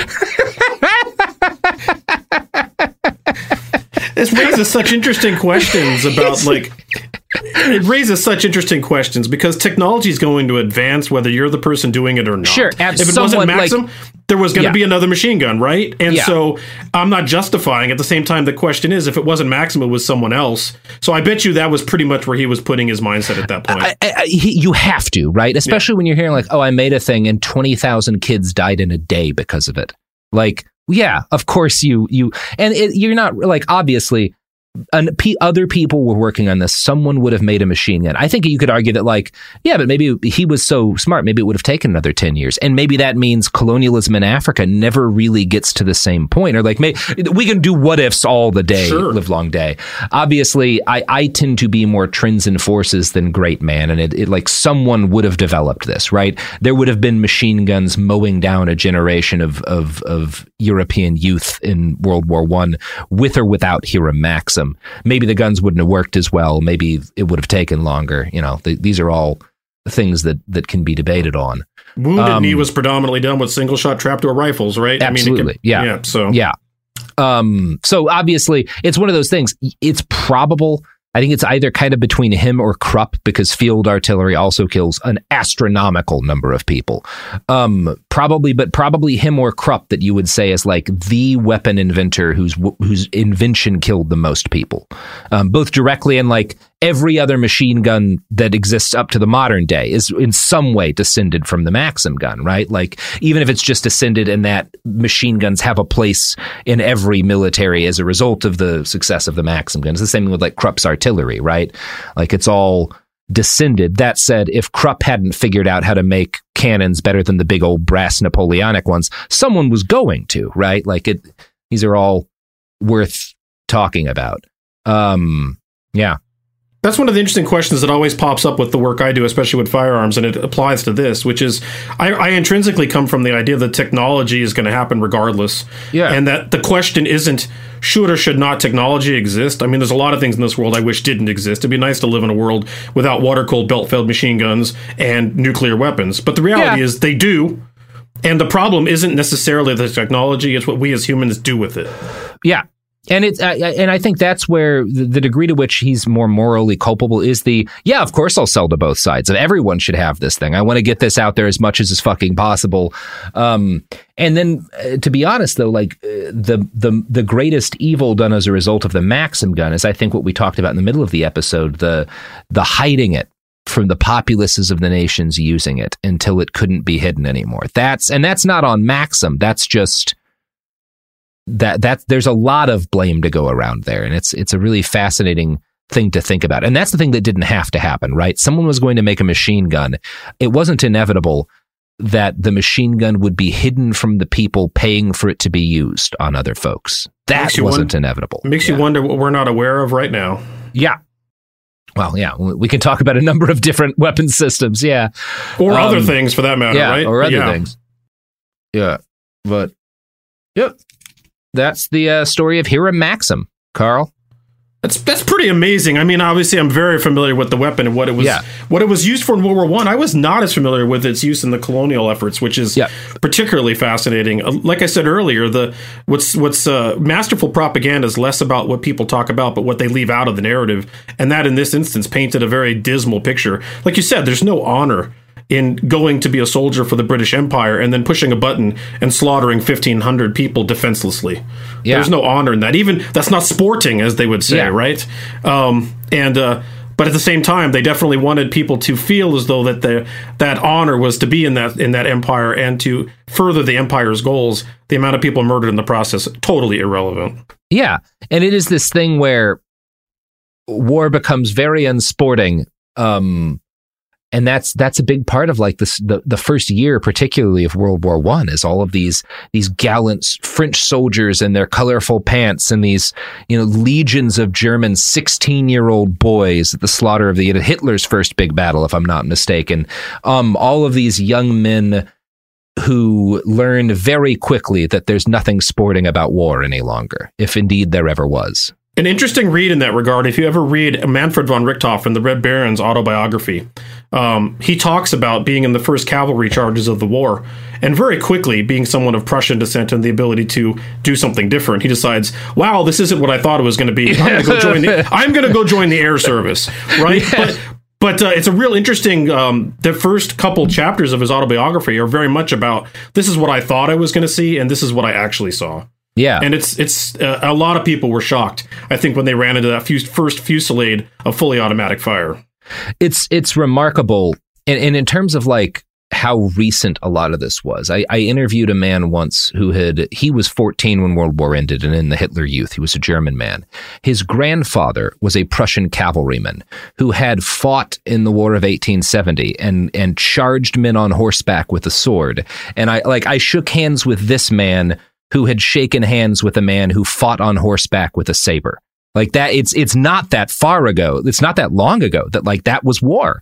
Speaker 6: This raises such interesting questions about like it raises such interesting questions because technology is going to advance whether you're the person doing it or not.
Speaker 5: Sure,
Speaker 6: if it wasn't Maxim,
Speaker 5: like,
Speaker 6: there was going to
Speaker 5: yeah.
Speaker 6: be another machine gun, right? And
Speaker 5: yeah.
Speaker 6: so I'm not justifying. At the same time, the question is, if it wasn't Maxim, it was someone else. So I bet you that was pretty much where he was putting his mindset at that point.
Speaker 5: I, I, he, you have to, right? Especially yeah. when you're hearing like, "Oh, I made a thing and twenty thousand kids died in a day because of it." Like, yeah, of course you you and it, you're not like obviously. and p- other people were working on this. Someone would have made a machine gun. I think you could argue that, like, yeah, but maybe he was so smart. Maybe it would have taken another ten years. And maybe that means colonialism in Africa never really gets to the same point. Or like, may, we can do what ifs all the day, sure. live long day. Obviously, I, I tend to be more trends and forces than great man. And it, it like someone would have developed this, right? There would have been machine guns mowing down a generation of, of, of European youth in World War One with or without Hiram Maxim. Maybe the guns wouldn't have worked as well. Maybe it would have taken longer. You know, th- these are all things that, that can be debated on.
Speaker 6: Wounded
Speaker 5: um,
Speaker 6: Knee was predominantly done with single shot trapdoor rifles, right?
Speaker 5: Absolutely.
Speaker 6: I mean, it can,
Speaker 5: yeah.
Speaker 6: yeah. So,
Speaker 5: yeah. Um, so obviously it's one of those things. It's probable. I think it's either kind of between him or Krupp, because field artillery also kills an astronomical number of people. Um, probably, but probably him or Krupp that you would say is like the weapon inventor whose whose invention killed the most people, um, both directly and like every other machine gun that exists up to the modern day is in some way descended from the Maxim gun, right? Like even if it's just descended in that machine guns have a place in every military as a result of the success of the Maxim gun. It's the same thing with like Krupp's artillery, right? Like it's all descended. That said, if Krupp hadn't figured out how to make cannons better than the big old brass Napoleonic ones, someone was going to, right? Like it, these are all worth talking about. Um, yeah.
Speaker 6: That's one of the interesting questions that always pops up with the work I do, especially with firearms, and it applies to this, which is I, I intrinsically come from the idea that technology is going to happen regardless.
Speaker 5: Yeah.
Speaker 6: And that the question isn't should or should not technology exist. I mean, there's a lot of things in this world I wish didn't exist. It'd be nice to live in a world without water-cooled belt-fed machine guns and nuclear weapons. But the reality yeah. is they do. And the problem isn't necessarily the technology. It's what we as humans do with it.
Speaker 5: Yeah. And it's uh, and I think that's where the, the degree to which he's more morally culpable is the, yeah, of course I'll sell to both sides. And everyone should have this thing. I want to get this out there as much as is fucking possible. Um, and then, uh, to be honest, though, like uh, the the the greatest evil done as a result of the Maxim gun is, I think, what we talked about in the middle of the episode, the the hiding it from the populaces of the nations using it until it couldn't be hidden anymore. That's and that's not on Maxim. That's just... That that there's a lot of blame to go around there, and it's it's a really fascinating thing to think about. And that's the thing that didn't have to happen, right? Someone was going to make a machine gun. It wasn't inevitable that the machine gun would be hidden from the people paying for it to be used on other folks. That wasn't
Speaker 6: wonder,
Speaker 5: inevitable.
Speaker 6: Makes
Speaker 5: yeah.
Speaker 6: you wonder what we're not aware of right now.
Speaker 5: Yeah. Well, yeah, we can talk about a number of different weapon systems, yeah.
Speaker 6: Or um, other things, for that matter,
Speaker 5: yeah,
Speaker 6: right?
Speaker 5: or other
Speaker 6: yeah.
Speaker 5: things. Yeah, but, yep. That's the uh, story of Hiram Maxim, Carl.
Speaker 6: That's that's pretty amazing. I mean, obviously, I'm very familiar with the weapon and what it was
Speaker 5: yeah.
Speaker 6: what it was used for in World War One. I. I was not as familiar with its use in the colonial efforts, which is
Speaker 5: yeah.
Speaker 6: particularly fascinating. Like I said earlier, the what's what's uh, masterful propaganda is less about what people talk about, but what they leave out of the narrative, and that in this instance painted a very dismal picture. Like you said, there's no honor in going to be a soldier for the British Empire and then pushing a button and slaughtering fifteen hundred people defenselessly. Yeah. There's no honor in that. Even that's not sporting, as they would say, yeah. right? Um, and uh, but at the same time, they definitely wanted people to feel as though that the that honor was to be in that in that empire and to further the empire's goals. The amount of people murdered in the process, totally irrelevant.
Speaker 5: Yeah, and it is this thing where war becomes very unsporting. Um, And that's that's a big part of like this the, the first year, particularly of World War One, is all of these these gallant French soldiers in their colorful pants and these, you know, legions of German sixteen year old boys at the slaughter of the Hitler's first big battle, if I'm not mistaken. Um, all of these young men who learn very quickly that there's nothing sporting about war any longer, if indeed there ever was.
Speaker 6: An interesting read in that regard, if you ever read Manfred von Richthofen, the Red Baron's autobiography, um, he talks about being in the first cavalry charges of the war, and very quickly, being someone of Prussian descent and the ability to do something different, he decides, wow, this isn't what I thought it was going to be. I'm going to go join the, I'm going to go join the air service, right? Yeah. But, But uh, it's a real interesting, um, the first couple chapters of his autobiography are very much about, this is what I thought I was going to see, and this is what I actually saw.
Speaker 5: Yeah.
Speaker 6: And it's it's uh, a lot of people were shocked, I think, when they ran into that fus- first fusillade of fully automatic fire.
Speaker 5: It's it's remarkable. And, and in terms of like how recent a lot of this was. I, I interviewed a man once who had, he was fourteen when World War ended and in the Hitler Youth. He was a German man. His grandfather was a Prussian cavalryman who had fought in the War of eighteen seventy and, and charged men on horseback with a sword. And I, like, I shook hands with this man who had shaken hands with a man who fought on horseback with a saber. Like that, it's, it's not that far ago. It's not that long ago that like that was war.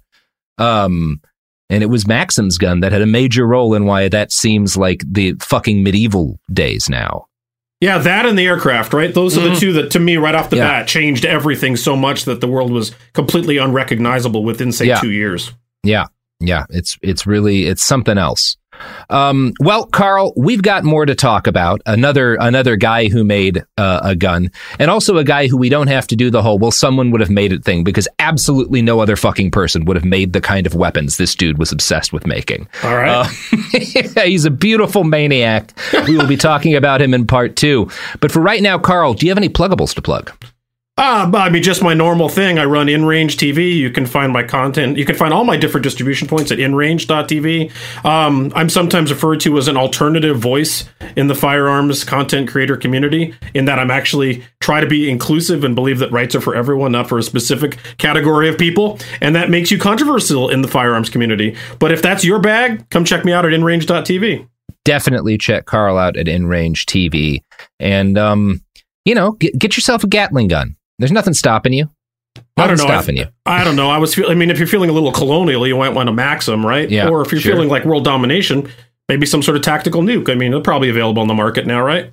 Speaker 5: Um, And it was Maxim's gun that had a major role in why that seems like the fucking medieval days now.
Speaker 6: Yeah, that and the aircraft, right? Those mm-hmm. are the two that, to me, right off the
Speaker 5: yeah.
Speaker 6: bat, changed everything so much that the world was completely unrecognizable within, say, yeah. two years.
Speaker 5: Yeah, yeah, it's it's really, it's something else. Um, well, Carl, we've got more to talk about. Another another guy who made uh, a gun, and also a guy who we don't have to do the whole, well, someone would have made it thing, because absolutely no other fucking person would have made the kind of weapons this dude was obsessed with making.
Speaker 6: All right.
Speaker 5: Uh, he's a beautiful maniac. We will be talking about him in part two. But for right now, Carl, do you have any pluggables to plug?
Speaker 6: Uh, I mean, just my normal thing. I run InRange T V. You can find my content. You can find all my different distribution points at inrange dot t v. Um, I'm sometimes referred to as an alternative voice in the firearms content creator community, in that I'm actually try to be inclusive and believe that rights are for everyone, not for a specific category of people. And that makes you controversial in the firearms community. But if that's your bag, come check me out at inrange dot t v.
Speaker 5: Definitely check Carl out at InRange T V. And, um, you know, get, get yourself a Gatling gun. There's nothing stopping you. Nothing
Speaker 6: I don't know.
Speaker 5: stopping
Speaker 6: I,
Speaker 5: you.
Speaker 6: I don't know. I was. Feel, I mean, if you're feeling a little colonial, you might want a Maxim, right?
Speaker 5: Yeah,
Speaker 6: or if you're
Speaker 5: sure.
Speaker 6: feeling like world domination, maybe some sort of tactical nuke. I mean, they're probably available on the market now, right?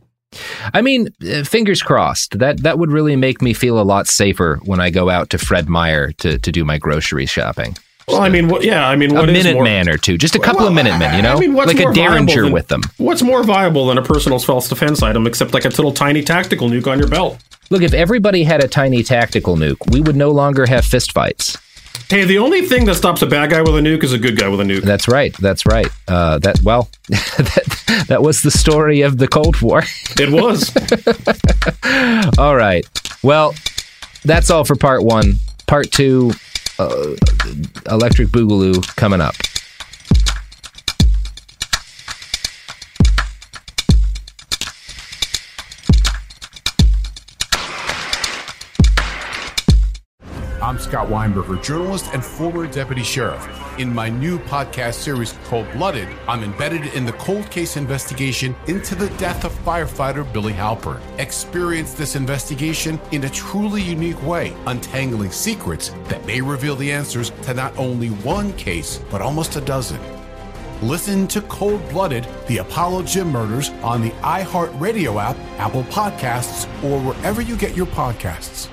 Speaker 5: I mean, uh, fingers crossed. That that would really make me feel a lot safer when I go out to Fred Meyer to to do my grocery shopping.
Speaker 6: Well, I mean, what, yeah, I mean, what
Speaker 5: a
Speaker 6: is
Speaker 5: Minuteman
Speaker 6: more,
Speaker 5: man or two, just a couple
Speaker 6: well,
Speaker 5: of Minutemen, you know,
Speaker 6: I mean, what's
Speaker 5: like a
Speaker 6: more
Speaker 5: Derringer
Speaker 6: than,
Speaker 5: with them.
Speaker 6: What's more viable than a personal self-defense item, except like a little tiny tactical nuke on your belt?
Speaker 5: Look, if everybody had a tiny tactical nuke, we would no longer have fistfights.
Speaker 6: Hey, the only thing that stops a bad guy with a nuke is a good guy with a nuke.
Speaker 5: That's right. That's right. Uh, that well, that, that was the story of the Cold War.
Speaker 6: It was.
Speaker 5: All right. Well, that's all for part one. Part two, uh, Electric Boogaloo coming up.
Speaker 1: I'm Scott Weinberger, journalist and former deputy sheriff. In my new podcast series called Blooded, I'm embedded in the cold case investigation into the death of firefighter Billy Halpern. Experience this investigation in a truly unique way, untangling secrets that may reveal the answers to not only one case, but almost a dozen. Listen to Cold Blooded, the Apollo Gym Murders on the iHeartRadio app, Apple Podcasts, or wherever you get your podcasts.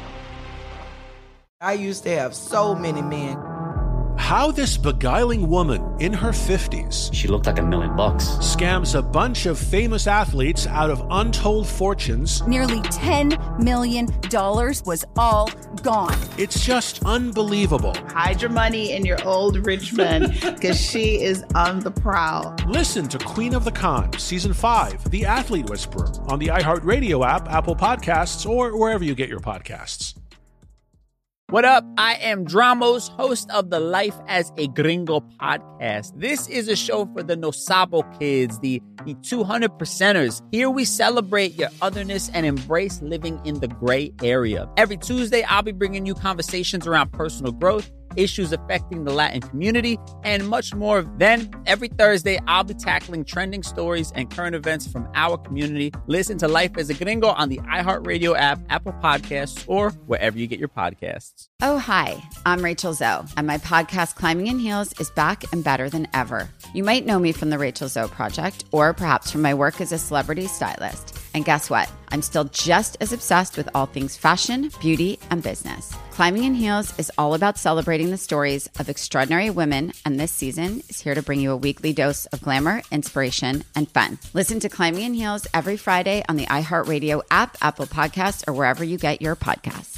Speaker 11: I used to have so many men.
Speaker 12: How this beguiling woman in her fifties,
Speaker 13: she looked like a million bucks,
Speaker 12: scams a bunch of famous athletes out of untold fortunes.
Speaker 17: Nearly ten million dollars was all gone.
Speaker 12: It's just unbelievable.
Speaker 19: Hide your money in your old rich man, because she is on the prowl.
Speaker 12: Listen to Queen of the Con, Season five, The Athlete Whisperer, on the iHeartRadio app, Apple Podcasts, or wherever you get your podcasts.
Speaker 4: What up? I am Dramos, host of the Life as a Gringo podcast. This is a show for the No Sabo kids, the, the two hundred percenters. Here we celebrate your otherness and embrace living in the gray area. Every Tuesday, I'll be bringing you conversations around personal growth, issues affecting the Latin community, and much more. Then, every Thursday, I'll be tackling trending stories and current events from our community. Listen to Life as a Gringo on the iHeartRadio app, Apple Podcasts, or wherever you get your podcasts.
Speaker 3: Oh, hi, I'm Rachel Zoe, and my podcast, Climbing in Heels, is back and better than ever. You might know me from the Rachel Zoe Project, or perhaps from my work as a celebrity stylist. And guess what? I'm still just as obsessed with all things fashion, beauty, and business. Climbing in Heels is all about celebrating the stories of extraordinary women, and this season is here to bring you a weekly dose of glamour, inspiration, and fun. Listen to Climbing in Heels every Friday on the iHeartRadio app, Apple Podcasts, or wherever you get your podcasts.